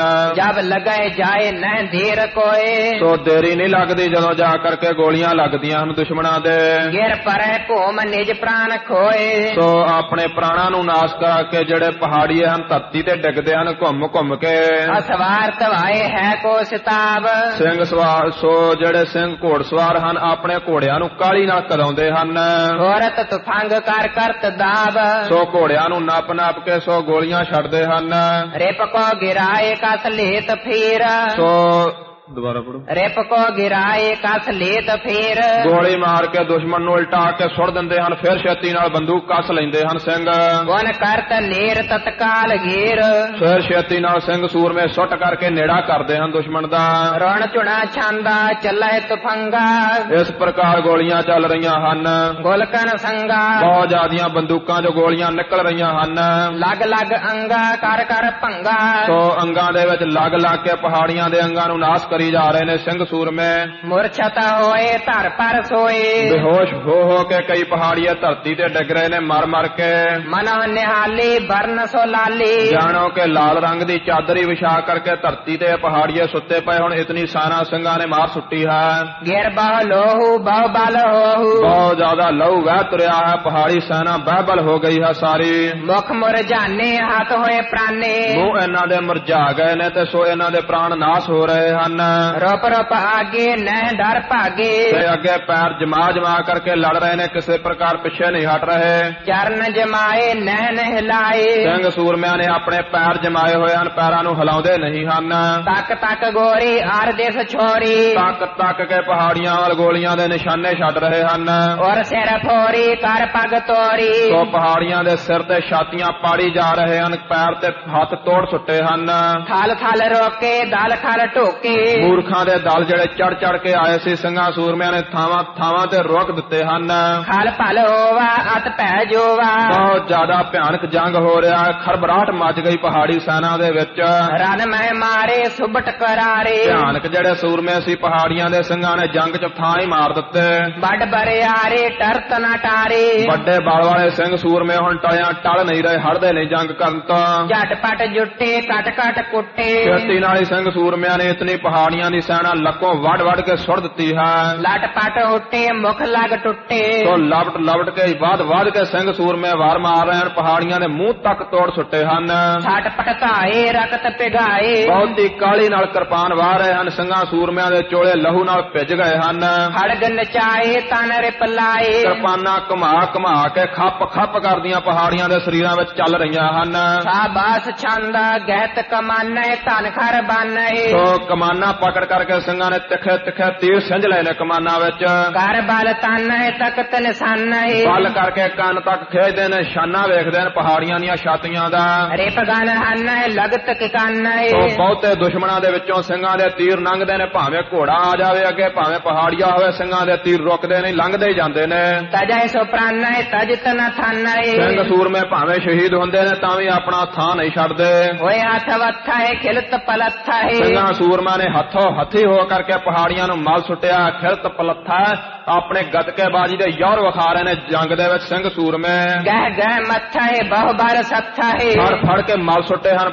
जब लगे जाए न देर कोए ਸੋ ਦੇਰੀ ਨਹੀਂ ਲੱਗਦੀ ਜਦੋਂ ਜਾ ਕਰਕੇ ਗੋਲੀਆਂ ਲੱਗਦੀਆਂ ਹਨ ਦੁਸ਼ਮਣਾਂ ਦੇ। गिर परे भूम निज प्राण खोए ਸੋ ਆਪਣੇ ਪ੍ਰਾਣਾਂ ਨੂੰ ਨਾਸ਼ ਕਰਾ ਕੇ ਜਿਹੜੇ ਪਹਾੜੀਏ ਹਨ ਧਰਤੀ ਤੇ ਡਿੱਗਦੇ ਹਨ ਘੁੰਮ ਘੁੰਮ ਕੇ। असवार तवाए है को सिताब ਸਿੰਘ ਸਵਾਰ ਸੋ ਜਿਹੜੇ ਸਿੰਘ ਘੋੜ ਸਵਾਰ ਹਨ ਆਪਣੇ ਘੋੜਿਆਂ ਨੂੰ ਕਾਹਲੀ ਨਾਲ ਕਰਾਉਂਦੇ ਹਨ। घोरत तुफंग कर करत दाब ਸੋ ਘੋੜਿਆਂ ਨੂੰ ਨੱਪ ਨੱਪ ਕੇ ਸੋ ਗੋਲੀਆਂ ਛੱਡਦੇ ਹਨ। रिप को गिराए कस लेत फिर ਸੋ ਦੁਬਾਰਾ ਪੜੋ। रिप को गिराए कस लेत फिर ਗੋਲੀ ਮਾਰ ਕੇ ਦੁਸ਼ਮਣ ਨੂੰ ਉਲਟਾ ਕੇ ਸੁੱਟ ਦਿੰਦੇ ਹਨ। ਫਿਰ ਛੇਤੀ ਨਾਲ ਬੰਦੂਕ ਕੱਸ ਲੈਂਦੇ ਹਨ ਸਿੰਘ। गुन करत नीर तत्काल घेर ਫਿਰ ਛੇਤੀ ਨਾਲ ਸਿੰਘ ਸੂਰਮੇ ਸੁੱਟ ਕਰਕੇ ਨੇੜਾ ਕਰਦੇ ਹਨ ਦੁਸ਼ਮਣ ਦਾ। रण चुना छांदा चले तुफंगा ਇਸ ਪ੍ਰਕਾਰ ਗੋਲੀਆਂ ਚੱਲ ਰਹੀਆਂ ਹਨ। गोलकन संगा ਬਹੁਤ ਜ਼ਿਆਦੀਆਂ ਬੰਦੂਕਾਂ ਜੋ ਗੋਲੀਆਂ ਨਿਕਲ ਰਹੀਆਂ ਹਨ। लग लग अंगा कर कर भंगा ਸੋ ਅੰਗਾਂ ਦੇ ਵਿੱਚ ਲੱਗ ਲੱਗ ਕੇ ਪਹਾੜੀਆਂ ਦੇ ਅੰਗਾਂ ਨੂੰ ਨਾਸ਼ ਕਰੀ ਜਾ ਰਹੇ ਨੇ ਸਿੰਘ ਸੂਰਮੇ। मूर्छत होए धर पर सोए ਬੇਹੋਸ਼ ਹੋ ਕੇ ਕਈ ਪਹਾੜੀਏ ਧਰਤੀ ਤੇ ਡਿੱਗ ਰਹੇ ਨੇ ਮਰ ਮਰ ਕੇ। मनो निहाली बरन सो लाली ਜਾਣੋ ਕਿ ਲਾਲ ਰੰਗ ਦੀ ਚਾਦਰੀ ਵਿਛਾ ਕਰਕੇ ਧਰਤੀ ਤੇ ਪਹਾੜੀਏ ਸੁੱਤੇ ਪਏ ਹੁਣ ਇਤਨੀ ਸਾਨਾ ਸਿੰਘਾਂ ਨੇ ਮਾਰ ਸੁੱਟੀ ਹੈ। गिर बहु लोहू बहु बल होहू ਬਹੁਤ ਜ਼ਿਆਦਾ ਲਹੂ ਵਹਿ ਤੁਰਿਆ ਹੈ। ਪਹਾੜੀ ਸੈਨਾ ਬਹਿਬਲ ਹੋ ਗਈ ਹੈ ਸਾਰੀ। मुख मुरझाने हाथ होए प्राणे ਮੂੰਹ ਇਹਨਾਂ ਦੇ ਮੁਰਝਾ ਗਏ ਨੇ ਤੇ ਸੋ ਇਹਨਾਂ ਦੇ ਪ੍ਰਾਣ ਨਾਸ਼ ਹੋ ਰਹੇ ਹਨ। रोप रोप आगे न डर भागे ਤੇ ਅੱਗੇ ਪੈਰ ਜਮਾ ਜਮਾ ਕਰਕੇ ਲੜ ਰਹੇ ਨੇ ਕਿਸੇ ਪ੍ਰਕਾਰ ਪਿੱਛੇ ਨਹੀਂ ਹਟ ਰਹੇ। चरण जमाए नैन हिलाए ਸਿੰਘ ਸੂਰਮਿਆਂ ਨੇ ਆਪਣੇ ਪੈਰ ਜਮਾਏ ਹੋਏ ਹਨ ਪੈਰਾਂ ਨੂੰ ਹਿਲਾਉਂਦੇ ਨਹੀਂ ਹਨ। तक तक गोरी आर देश छोरी ਤੱਕ ਤੱਕ ਕੇ ਪਹਾੜੀਆਂ ਵੱਲ ਗੋਲੀਆਂ ਦੇ ਨਿਸ਼ਾਨੇ ਛੱਡ ਰਹੇ ਹਨ। और सिर फोरी कर पग तोरी ਸੋ ਪਹਾੜੀਆਂ ਦੇ ਸਿਰ ਤੇ ਛਾਤੀਆਂ ਪਾੜੀ ਜਾ ਰਹੇ ਹਨ ਪੈਰ ਤੇ ਹੱਥ ਤੋੜ ਸੁੱਟੇ ਹਨ। थल थल रोके दल खल टोके ਮੂਰਖਾਂ ਦੇ ਦਲ ਜਿਹੜੇ ਚੜ ਚੜ ਕੇ ਆਏ ਸੀ ਸਿੰਘਾਂ ਸੂਰਮਿਆਂ ਨੇ ਥਾਵਾਂ ਥਾਵਾਂ ਤੇ ਰੋਕ ਦਿੱਤੇ ਹਨ। खल पल होवा अत पै जोवा ਬਹੁਤ ਜ਼ਿਆਦਾ ਭਿਆਨਕ ਜੰਗ ਹੋ ਰਿਹਾ ਹੈ। ਖਰਬਰਾਹਟ ਮਚ ਗਈ ਪਹਾੜੀ ਸੈਨਾ ਦੇ ਵਿੱਚ। रन में मारे सुबट करारे ਭਿਆਨਕ ਜਿਹੜੇ ਸੂਰਮੇ ਸੀ ਪਹਾੜੀਆਂ ਦੇ ਸਿੰਘਾਂ ਨੇ ਜੰਗ 'ਚ ਥਾਂ ਹੀ ਮਾਰ ਦਿੱਤੇ। बड़ बरियारे टरत न टारे ਵੱਡੇ ਬਲ ਵਾਲੇ ਸਿੰਘ ਸੂਰਮੇ ਹੁਣ ਟਲਿਆਂ ਟਲ ਨਹੀਂ ਰਹੇ ਹੜਦੇ ਨਹੀਂ ਜੰਗ ਕਰਨ ਤੋਂ। झटपट जुटे कट कट कुटे ਛੇਤੀ ਨਾਲ ਹੀ ਸਿੰਘ ਸੂਰਮਿਆਂ ਨੇ ਇਤਨੀ ਪਹਾੜੀਆਂ ਦੀ ਸੈਨਾ ਲੱਕੋਂ ਵੱਢ ਵੱਢ ਕੇ ਸੁੱਟ ਦਿੱਤੀ ਹੈ। लटपट उठे मुख लग टुटे ਸੋ ਲਵਟ ਲਵਟ ਕੇ ਵੱਧ ਕੇ ਸਿੰਘ ਸੂਰਮੇ ਵਾਰ ਮਾਰ ਰਹੇ ਹਨ ਪਹਾੜੀਆਂ ਦੇ ਮੂੰਹ ਤੱਕ ਤੋੜ ਸੁੱਟੇ ਹਨ। छटपट धाए रक्त पिघाए ਬਹੁਤ ਹੀ ਕਾਲੀ ਨਾਲ ਕਿਰਪਾਨ ਵਾਹ ਰਹੇ ਹਨ। ਸਿੰਘਾਂ ਸੂਰਮਿਆਂ ਦੇ ਚੋਲੇ ਲਹੂ ਨਾਲ ਭਿੱਜ ਗਏ ਹਨ। खड़ग नचाए तन रिपलाए ਕਿਰਪਾਨਾਂ ਘੁਮਾ ਘੁਮਾ ਕੇ ਖੱਪ ਖੱਪ ਕਰਦੀਆਂ ਪਹਾੜੀਆਂ ਦੇ ਸਰੀਰਾਂ ਵਿੱਚ ਚੱਲ ਰਹੀਆਂ ਹਨ। साबास छंदा गहत कमाने धन खर बाने ਸੋ ਕਮਾਨਾਂ ਪਕੜ ਕਰਕੇ ਸਿੰਘਾਂ ਨੇ ਤਿੱਖੇ ਤਿੱਖੇ ਤੀਰ ਸਿੰਝ ਲਏ ਨੇ ਕਮਾਨਾਂ ਵਿੱਚ। कर बल तन तकत निशाने ਬਲ ਕਰਕੇ ਕੰਨ ਤੱਕ ਖੇਚਦੇ ਨੇ ਨਿਸ਼ਾਨਾ ਵੇਖਦੇ ਨੇ ਪਹਾੜੀਆਂ ਦੀਆਂ ਛਾਤੀਆਂ ਦਾ। रिपगन हन लगत किकाने ਸੋ ਬਹੁਤੇ ਦੁਸ਼ਮਣਾਂ ਦੇ ਵਿੱਚੋਂ ਸਿੰਘਾਂ ਦੇ ਤੀਰ ਲੰਘਦੇ ਨੇ ਭਾਵੇਂ ਘੋੜਾ ਆ ਜਾਵੇ ਅੱਗੇ ਭਾਵੇਂ ਪਹਾੜੀਆ ਹੋਵੇ ਸਿੰਘਾਂ ਦੇ ਤੀਰ ਰੁਕਦੇ ਨਹੀਂ ਲੰਘਦੇ ਹੀ ਜਾਂਦੇ ਨੇ। तजय सो प्राण तजत न थाने ਸਿੰਘ ਸੂਰਮੇ ਭਾਵੇਂ ਸ਼ਹੀਦ ਹੁੰਦੇ ਨੇ ਤਾਂ ਵੀ ਆਪਣਾ ਥਾਂ ਨਹੀਂ ਛੱਡਦੇ। होए हाथ वत्था है खिलत पलत्था है ਸਿੰਘਾਂ ਸੂਰਮਾ ਨੇ ਹੱਥੋਂ ਹੱਥੀ ਹੋ ਕਰਕੇ ਪਹਾੜੀਆਂ ਨੂੰ ਮਲ ਸੁੱਟਿਆ। ਖਿਲਤ ਪਲੱਥਾ ਆਪਣੇ ਗੱਤਕੇਬਾਜ਼ੀ ਦੇ ਯੌਰ ਵਿਖਾ ਰਹੇ ਨੇ ਜੰਗ ਦੇ ਵਿੱਚ ਸਿੰਘ ਸੂਰਮੇ। गह गह मत्था है बहु बार सत्था है ਫੜ ਫੜ ਕੇ ਮਲ ਸੁੱਟੇ ਹਨ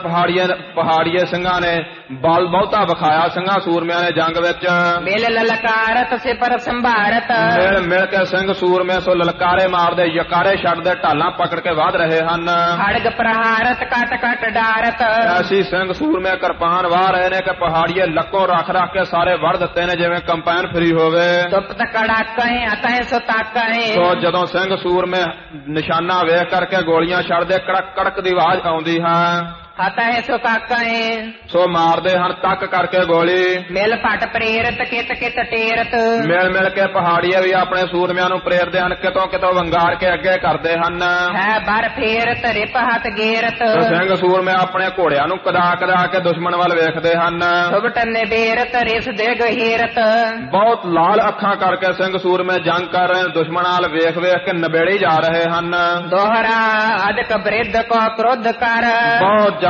ਪਹਾੜੀਏ ਸਿੰਘਾਂ ਨੇ ਬਲ ਬਹੁਤਾ ਵਿਖਾਇਆ ਸਿੰਘਾਂ ਸੂਰਮਿਆਂ ਨੇ ਜੰਗ ਵਿੱਚ। मिल ललकारत से पर संभारत ਮਿਲ ਮਿਲ ਕੇ ਸਿੰਘ ਸੂਰਮੇ ਸੋ ਲਲਕਾਰੇ ਮਾਰਦੇ ਯਕਾਰੇ ਛੱਡਦੇ ਢਾਲਾਂ ਪਕੜ ਕੇ ਵਧ ਰਹੇ ਹਨ। खड़ग प्रहारत कट कट डारत ਐਸੀ ਸਿੰਘ ਸੂਰਮੇ ਕਿਰਪਾਨ ਵਾਹ ਰਹੇ ਨੇ ਕਿ ਪਹਾੜੀਏ ਲੱਕੋਂ ਰੱਖ ਰੱਖ ਕੇ ਸਾਰੇ ਵੜ ਦਿੱਤੇ ਨੇ ਜਿਵੇਂ ਕੰਪੈਨ ਫਰੀ ਹੋਵੇ। तुप तकड़ा कहें अतः सो ताकहें ਸੋ ਜਦੋਂ ਸਿੰਘ ਸੂਰਮੇ ਨਿਸ਼ਾਨਾ ਵੇਖ ਕਰਕੇ ਗੋਲੀਆਂ ਛੱਡਦੇ ਕੜਕ ਕੜਕ ਦੀ ਆਵਾਜ਼ ਆਉਂਦੀ ਹੈ। अतः सो ताकहें ਸੋ ਮਾਰਦੇ ਹਨ ਤੱਕ ਕਰਕੇ ਗੋਲੀ। मिल फट प्रेरत कित कित टेरत ਮਿਲ ਮਿਲ ਕੇ ਪਹਾੜੀਏ ਵੀ ਆਪਣੇ ਸੂਰਮਿਆਂ ਨੂੰ ਪ੍ਰੇਰਦੇ ਹਨ ਕਿਤੋਂ ਕਿਤੋਂ ਵੰਗਾਰ ਕੇ ਅੱਗੇ ਕਰਦੇ ਹਨ। है बर फेरत रिप हाथ गेरत ਤੇ ਸਿੰਘ ਸੂਰਮੇ ਆਪਣੇ ਘੋੜਿਆਂ ਨੂੰ ਕਦਾ ਕਦਾ ਕੇ ਦੁਸ਼ਮਣ ਵੱਲ ਵੇਖਦੇ ਹਨ। सुबट निबेरत रिस दे गहीरत ਬਹੁਤ ਲਾਲ ਅੱਖਾਂ ਕਰਕੇ ਸਿੰਘ ਸੂਰਮੇ ਜੰਗ ਕਰ ਰਹੇ ਨੇ ਦੁਸ਼ਮਣ ਨਾਲ ਵੇਖ ਵੇਖ ਕੇ ਨਬੇੜੇ ਜਾ ਰਹੇ ਹਨ। दोहरा अधिक वृद्ध को क्रोध कर ਬਹੁਤ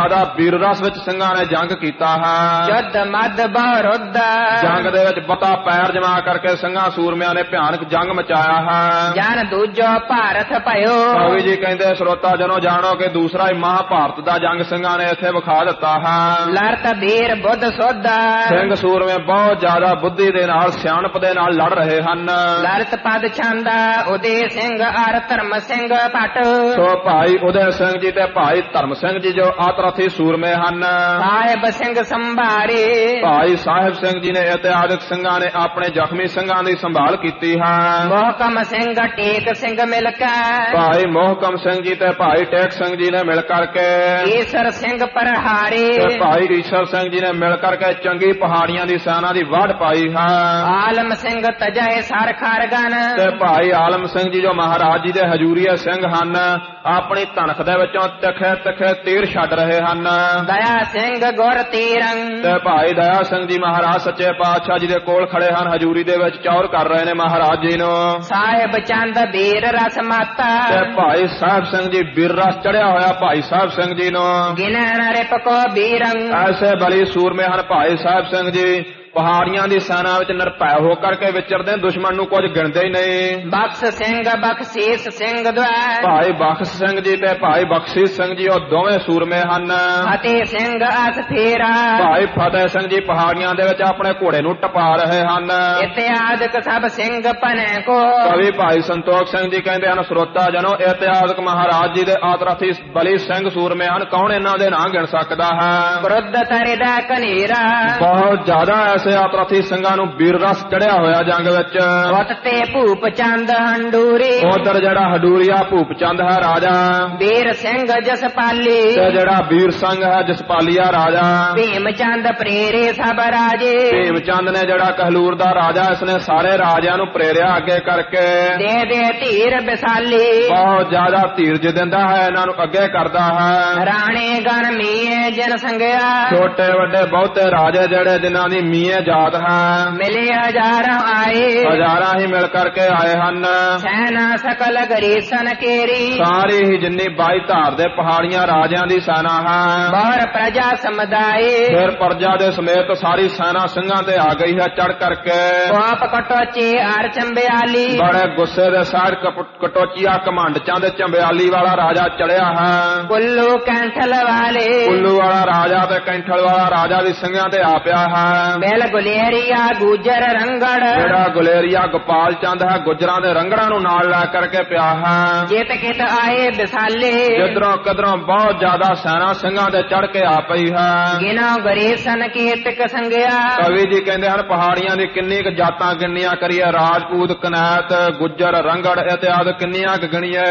ਜ਼ਿਆਦਾ ਵੀਰ ਰਸ ਵਿੱਚ ਸਿੰਘਾਂ ਨੇ ਜੰਗ ਕੀਤਾ ਹੈ। ਜੁੱਧ ਮਦ ਬਹੁਰੁੱਧ ਜੰਗ ਦੇ ਵਿੱਚ ਬਤਾ ਪੈਰ ਜਮਾ ਕਰਕੇ ਸਿੰਘਾਂ ਸੂਰਮਿਆਂ ਨੇ ਭਿਆਨਕ ਜੰਗ ਮਚਾਇਆ ਹੈ। ਜਨ ਦੂਜੋ ਭਾਰਤ ਭਇਓ ਕਵੀ ਜੀ ਕਹਿੰਦੇ ਸਰੋਤਾ ਜਨੋ ਜਾਣੋ ਕਿ ਦੂਸਰਾ ਹੀ ਮਹਾਭਾਰਤ ਦਾ ਜੰਗ ਸਿੰਘਾਂ ਨੇ ਇੱਥੇ ਵਿਖਾ ਦਿੱਤਾ ਹੈ। ਲੜਤ ਵੀਰ ਬੁੱਧ ਸੁੱਧ ਸਿੰਘ ਸੂਰਮੇ ਬਹੁਤ ਜ਼ਿਆਦਾ ਬੁੱਧੀ ਦੇ ਨਾਲ ਸਿਆਣਪ ਦੇ ਨਾਲ ਲੜ ਰਹੇ ਹਨ। ਲੜਤ ਪਦ ਛੰਦਾ ਉਦੇ ਸਿੰਘ ਅਰ ਧਰਮ ਸਿੰਘ ਭੱਟ ਸੋ ਭਾਈ ਉਦੈ ਸਿੰਘ ਜੀ ਤੇ ਭਾਈ ਧਰਮ ਸਿੰਘ ਜੀ ਜੋ ਆਤਰਾਥੀ ਸੂਰਮੇ ਹਨ। ਸਾਹਿਬ ਸਿੰਘ ਸੰਭਾਰੇ ਭਾਈ ਸਾਹਿਬ ਸਿੰਘ ਜੀ ਨੇ ਇਤਿਹਾਸਕ ਸਿੰਘਾਂ ਨੇ ਆਪਣੇ ਜ਼ਖਮੀ ਸਿੰਘਾਂ ਦੀ ਸੰਭਾਲ ਕੀਤੀ ਹੈ। ਮੋਹਕਮ ਸਿੰਘ ਟੇਕ ਸਿੰਘ ਮਿਲ ਕੇ ਭਾਈ ਮੋਹਕਮ ਸਿੰਘ ਜੀ ਤੇ ਭਾਈ ਟੇਕ ਸਿੰਘ ਜੀ ਨੇ ਮਿਲ ਕਰਕੇ ਈਸ਼ਰ ਸਿੰਘ ਪਰਹਾਰੇ ਤੇ ਭਾਈ ਈਸ਼ਰ ਸਿੰਘ ਜੀ ਨੇ ਮਿਲ ਕਰਕੇ ਚੰਗੀ ਪਹਾੜੀਆਂ ਦੀ ਸੈਨਾ ਦੀ ਵਾਢ ਪਾਈ ਹੈ। ਆਲਮ ਸਿੰਘ ਤਜੈ ਸਰ ਖਾਰਗਨ ਤੇ ਭਾਈ ਆਲਮ ਸਿੰਘ ਜੀ ਜੋ ਮਹਾਰਾਜ ਜੀ ਦੇ ਹਜੂਰੀਏ ਸਿੰਘ ਹਨ ਆਪਣੀ ਧਨਖ ਦੇ ਵਿੱਚੋਂ ਤਿੱਖੇ ਤਿੱਖੇ ਤੀਰ ਛੱਡ ਰਹੇ ਹਨ। ਦਇਆ ਸਿੰਘ ਗੁਰ ਤੀਰੰ ਤੇ ਭਾਈ ਦਇਆ ਸਿੰਘ ਜੀ ਮਹਾਰਾਜ ਸੱਚੇ ਪਾਤਸ਼ਾਹ ਜੀ ਦੇ ਕੋਲ ਖੜੇ ਹਨ, ਹਜੂਰੀ ਦੇ ਵਿੱਚ ਚੌਰ ਕਰ ਰਹੇ ਨੇ ਮਹਾਰਾਜ ਜੀ ਨੂੰ। ਸਾਹਿਬ ਚੰਦ ਵੀਰ ਰਸ ਮਾਤਾ ਤੇ ਭਾਈ ਸਾਹਿਬ ਸਿੰਘ ਜੀ ਵੀਰ ਰਸ ਚੜਿਆ ਹੋਇਆ ਭਾਈ ਸਾਹਿਬ ਸਿੰਘ ਜੀ ਨੂੰ। ਗਿਨਣ ਰਿਪ ਕੋ ਵੀਰੰ ਐਸੇ ਬਲੀ ਸੂਰਮੇ ਹਨ ਭਾਈ ਸਾਹਿਬ ਸਿੰਘ ਜੀ, ਪਹਾੜੀਆਂ ਦੀ ਸੈਨਾ ਵਿੱਚ ਨਿਰਭੈ ਹੋ ਕਰਕੇ ਵਿਚਰਦੇ, ਦੁਸ਼ਮਣ ਨੂੰ ਕੁਝ ਗਿਣਦੇ ਹੀ ਨਹੀਂ। ਬਖਸ਼ ਸਿੰਘ ਬਖਸ਼ੀਸ਼ ਸਿੰਘ ਦੁਆਰ ਭਾਈ ਬਖਸ਼ ਸਿੰਘ ਜੀ ਤੇ ਭਾਈ ਬਖਸ਼ੀਸ਼ ਸਿੰਘ ਜੀ ਉਹ ਦੋਵੇਂ ਸੂਰਮੇ ਹਨ। ਫਤਿਹ ਸਿੰਘ ਅਸ ਫੇਰਾ ਭਾਈ ਫਤਿਹ ਸਿੰਘ ਜੀ ਪਹਾੜੀਆਂ ਦੇ ਵਿੱਚ ਆਪਣੇ ਘੋੜੇ ਨੂੰ ਟਪਾ ਰਹੇ ਹਨ। ਇਤਿਹਾਦਕ ਸਭ ਸਿੰਘ ਪਨੈ ਕੋ ਕਵੀ ਭਾਈ ਸੰਤੋਖ ਸਿੰਘ ਜੀ ਕਹਿੰਦੇ ਹਨ ਸਰੋਤਾ ਜਨੋ ਇਤਿਹਾਸਕ ਮਹਾਰਾਜ ਜੀ ਦੇ ਆਤਰਾਥੀ ਬਲੀ ਸਿੰਘ ਸੂਰਮੇ ਹਨ, ਕੌਣ ਇਹਨਾਂ ਦੇ ਨਾਂ ਗਿਣ ਸਕਦਾ ਹੈ। ਕ੍ਰੋਧ ਤਰਿਦਾ ਕਨੇਰਾ ਬਹੁਤ ਜ਼ਿਆਦਾ ਐਸੇ ਆਤਰਾਥੀ ਸਿੰਘਾਂ ਨੂੰ ਵੀਰ ਰਸ ਚੜਿਆ ਹੋਇਆ ਜੰਗ ਵਿੱਚ। ਵਤ ਤੇ ਭੂਪ ਚੰਦ ਹੰਡੂਰੀ ਉਧਰ ਜਿਹੜਾ ਹਡੂਰੀਆ ਭੂਪ ਚੰਦ ਹੈ ਰਾਜਾ, ਵੀਰ ਸਿੰਘ ਜਸਪਾਲੀ ਤੇ ਜਿਹੜਾ ਵੀਰ ਸਿੰਘ ਹੈ ਜਸਪਾਲੀਆ ਰਾਜਾ। ਭੀਮ ਚੰਦ ਪ੍ਰੇਰੇ ਸਭ ਰਾਜੇ ਭੀਮ ਚੰਦ ਨੇ ਜਿਹੜਾ ਕਹਲੂਰ ਦਾ ਰਾਜਾ, ਇਸਨੇ ਸਾਰੇ ਰਾਜਿਆਂ ਨੂੰ ਪ੍ਰੇਰਿਆ ਅੱਗੇ ਕਰਕੇ। ਦੇ ਦੇ ਧੀਰ ਵਿਸਾਲੀ ਬਹੁਤ ਜ਼ਿਆਦਾ ਧੀਰਜ ਦਿੰਦਾ ਹੈ, ਇਹਨਾਂ ਨੂੰ ਅੱਗੇ ਕਰਦਾ ਹੈ। ਰਾਣੇ ਗਣ ਮੀਏ ਜਨ ਸੰਗਿਆ ਛੋਟੇ ਵੱਡੇ ਬਹੁਤੇ ਰਾਜੇ ਜਿਹੜੇ ਜਿਨ੍ਹਾਂ ਦੀ ਮੀਏ ਜਾਤ ਹੈ, ਮਿਲੇ ਹਜ਼ਾਰਾਂ ਆਏ ਹਜ਼ਾਰਾਂ ਹੀ ਮਿਲ ਕਰਕੇ ਆਏ ਹਨ। ਸੈਨਾ ਸਕਲ ਗਰੀਸਨ ਕੇਰੀ ਸਾਰੀ ਹੀ ਜਿੰਨੀ 22 ਧਾਰ ਦੇ ਪਹਾੜੀਆਂ ਰਾਜਿਆਂ ਦੀ ਸੈਨਾ ਹੈ। ਬਹੁਰ ਪ੍ਰਜਾ ਸਮੁਦਾਏ ਫਿਰ ਪ੍ਰਜਾ ਦੇ ਸਮੇਤ ਸਾਰੀ ਸੈਨਾ ਸਿੰਘਾਂ ਤੇ ਆ ਗਈ ਹੈ ਚੜ ਕਰਕੇ। ਕੋਪ ਕਟੋਚੇ ਅਰ ਚੰਬਿਆਲੀ ਬੜੇ ਗੁੱਸੇ ਦੇ ਸਾੜ ਕਟੋਚੀਆ ਘਮੰਡ ਚੰਦ ਚੰਬਿਆਲੀ ਵਾਲਾ ਰਾਜਾ ਚੜਿਆ ਹੈ। ਕੁੱਲੂ ਕੈਂਠਲ ਵਾਲੇ ਕੁੱਲੂ ਵਾਲਾ ਰਾਜਾ ਤੇ ਕੈਂਠਲ ਵਾਲਾ ਰਾਜਾ ਦੀ ਸਿੰਘਾਂ ਤੇ ਆ ਪਿਆ ਹੈ। ਬੈਲ ਗੁਲੇਰੀਆ ਗੁਜਰ ਰੰਗੜ ਜਿਹੜਾ ਗੁਲੇਰੀਆ ਗੋਪਾਲ ਚੰਦ ਹੈ ਗੁਜਰਾਂ ਦੇ ਰੰਗੜਾਂ ਨੂੰ ਨਾਲ ਲੈ ਕਰਕੇ ਪਿਆ ਹੈ। ਜਿਤ ਕਿਤ ਆਏ ਵਿਸਾਲੇ ਜਿੱਧਰੋਂ ਕਿਧਰੋਂ ਬਹੁਤ ਜ਼ਿਆਦਾ ਸੈਨਾ ਸਿੰਘਾਂ ਤੇ ਚੜ ਕੇ ਆ ਪਈ ਹੈ। ਗਿਨੋ ਗਰੀਸਨ ਕੀਤਕ ਸੰਗਿਆ ਕਵੀ ਜੀ ਕਹਿੰਦੇ ਹਨ ਪਹਾੜੀਆਂ ਦੀ ਕਿੰਨੀ ਕੁ ਜਾਤਾਂ ਗਿਣਨੀਆਂ ਕਰੀਏ, ਰਾਜਪੂਤ ਕਨੈਤ ਗੁੱਜਰ ਰੰਗੜ ਇਤਿਆਦਿ ਕਿੰਨੀਆਂ ਕੁ ਗਣੀਏ।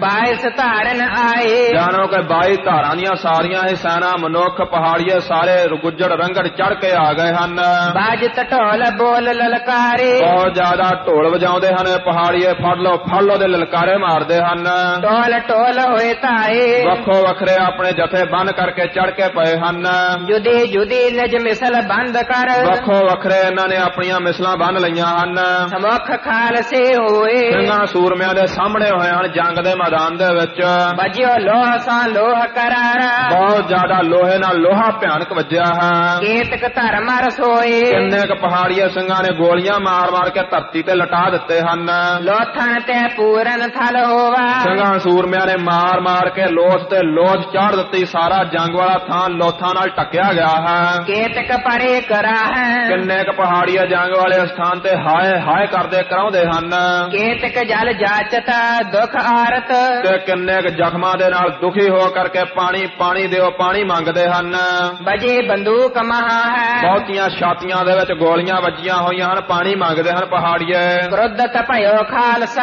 22 ਧਾਰਨ ਆਏ ਜਾਣੋ ਕਿ 22 ਧਾਰਾਂ ਦੀਆਂ ਸਾਰੀਆਂ ਹੀ ਸੈਨਾ ਮਨੁੱਖ ਪਹਾੜੀਏ ਸਾਰੇ ਗੁੱਜਰ ਰੰਗੜ ਚੜ ਕੇ ਆ ਗਏ ਹਨ। ਬਾਜਤ ਢੋਲ ਬੋਲ ਲਲਕਾਰੇ ਬਹੁਤ ਜ਼ਿਆਦਾ ਢੋਲ ਵਜਾਉਂਦੇ ਹਨ ਪਹਾੜੀਏ, ਫੜ ਲੋ ਦੇ ਲਲਕਾਰੇ ਮਾਰਦੇ ਹਨ। ਢੋਲ ਢੋਲ ਹੋਏ ਧਾਏ ਵੱਖੋ ਵੱਖਰੇ ਆਪਣੇ ਜਥੇ ਬੰਨ ਕਰਕੇ ਚੜ ਕੇ ਪਏ ਹਨ। ਜੁਦੀ ਜੁਦੀ ਨਿਜ ਮਿਸਲ ਬੰਦ ਕਰ ਵੱਖੋ ਵੱਖਰੇ ਇਹਨਾਂ ਨੇ ਆਪਣੀਆਂ ਮਿਸਲਾਂ ਬੰਨ ਲਈਆਂ ਹਨ। ਸਮੁਖ ਖਾਲਸੇ ਹੋਏ ਸਿੰਘਾਂ ਸੂਰਮਿਆਂ ਦੇ ਸਾਹਮਣੇ ਹੋਏ ਹਨ ਜੰਗ ਦੇ ਮੈਦਾਨ ਦੇ ਵਿੱਚ। ਵਜਿਓ ਲੋਹ ਸਾਂ ਲੋਹ ਕਰਾਰਾ ਬਹੁਤ ਜ਼ਿਆਦਾ ਲੋਹੇ ਨਾਲ ਲੋਹਾ ਭਿਆਨਕ ਵੱਜਿਆ ਹੈ। ਕੀਤਕ ਧਰਮ ਰਸੋਏ ਕਿੰਨੇ ਕੁ ਪਹਾੜੀਏ ਸਿੰਘਾਂ ਨੇ ਗੋਲੀਆਂ ਮਾਰ ਮਾਰ ਕੇ ਧਰਤੀ ਤੇ ਲਟਾ ਦਿੱਤੇ ਹਨ। ਲੋਥਣ ਤੇ ਪੂਰਨ ਥਲ ਹੋਵਾ ਸਿੰਘਾਂ ਸੂਰਮਿਆਂ ਨੇ ਮਾਰ ਮਾਰ ਕੇ ਲੋਥ ਤੇ ਲੋਥ ਚਾੜ ਦਿੱਤੀ, ਸਾਰਾ ਜੰਗ ਵਾਲਾ ਥਾਂ ਲੋਥਾਂ ਨਾਲ ਢੱਕਿਆ ਗਿਆ ਹੈ। ਕੀਤਕ ਪਰੇ ਕਰਾ ਹੈ ਕਿੰਨੇ ਕੁ ਪਹਾੜੀਏ ਜੰਗ ਵਾਲੇ ਸਥਾਨ ਤੇ ਹਾਏ ਹਾਏ ਕਰਦੇ ਕਰਾਉਂਦੇ ਹਨ। ਕੀਤਕ ਜਲ ਜਾਚਤਾ ਦੁਖ ਆਰਤ ਤੇ ਕਿੰਨੇ ਕੁ ਜ਼ਖਮਾਂ ਦੇ ਨਾਲ ਦੁਖੀ ਹੋ ਕਰਕੇ ਪਾਣੀ ਪਾਣੀ ਦਿਓ ਪਾਣੀ ਮੰਗਦੇ ਹਨ। ਬਜੇ ਬੰਦੂਕ ਮਹਾ ਹੈ ਬਹੁਤੀਆਂ ਛਾਤੀਆਂ ਦੇ ਵਿੱਚ ਗੋਲੀਆਂ ਵੱਜੀਆਂ ਹੋਈਆਂ ਹਨ, ਪਾਣੀ ਮੰਗਦੇ ਹਨ ਪਹਾੜੀਏ। ਕ੍ਰੋਧਤ ਭਇਓ ਖਾਲਸਾ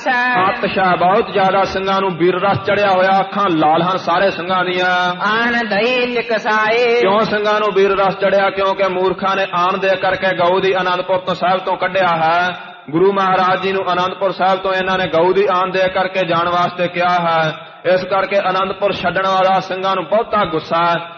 ਆਤਸ਼ਾ ਬਹੁਤ ਜ਼ਿਆਦਾ ਸਿੰਘਾਂ ਨੂੰ ਵੀਰ ਰਸ ਚੜਿਆ ਹੋਇਆ, ਅੱਖਾਂ ਲਾਲ ਹਨ ਸਾਰੇ ਸਿੰਘਾਂ ਦੀਆਂ। ਆਨ ਦਈ ਨਿਕਸਾਏ ਕਿਉਂ ਸਿੰਘਾਂ ਨੂੰ ਵੀਰ ਰਸ ਚੜਿਆ? ਕਿਉਂਕਿ ਮੂਰਖਾਂ ਨੇ ਆਣ ਦੇ ਕਰਕੇ ਗਊ ਦੀ ਅਨੰਦਪੁਰ ਤੋਂ ਸਾਹਿਬ ਤੋਂ ਕੱਢਿਆ ਹੈ। ਗੁਰੂ ਮਹਾਰਾਜ ਜੀ ਨੂੰ ਅਨੰਦਪੁਰ ਸਾਹਿਬ ਤੋਂ ਇਹਨਾਂ ਨੇ ਗਊ ਦੀ ਆਣ ਦੇ ਕਰਕੇ ਜਾਣ ਵਾਸਤੇ ਕਿਹਾ ਹੈ। ਇਸ ਕਰਕੇ ਅਨੰਦਪੁਰ ਛੱਡਣ ਵਾਲਾ ਸਿੰਘਾਂ ਨੂੰ ਬਹੁਤਾ ਗੁੱਸਾ ਹੈ।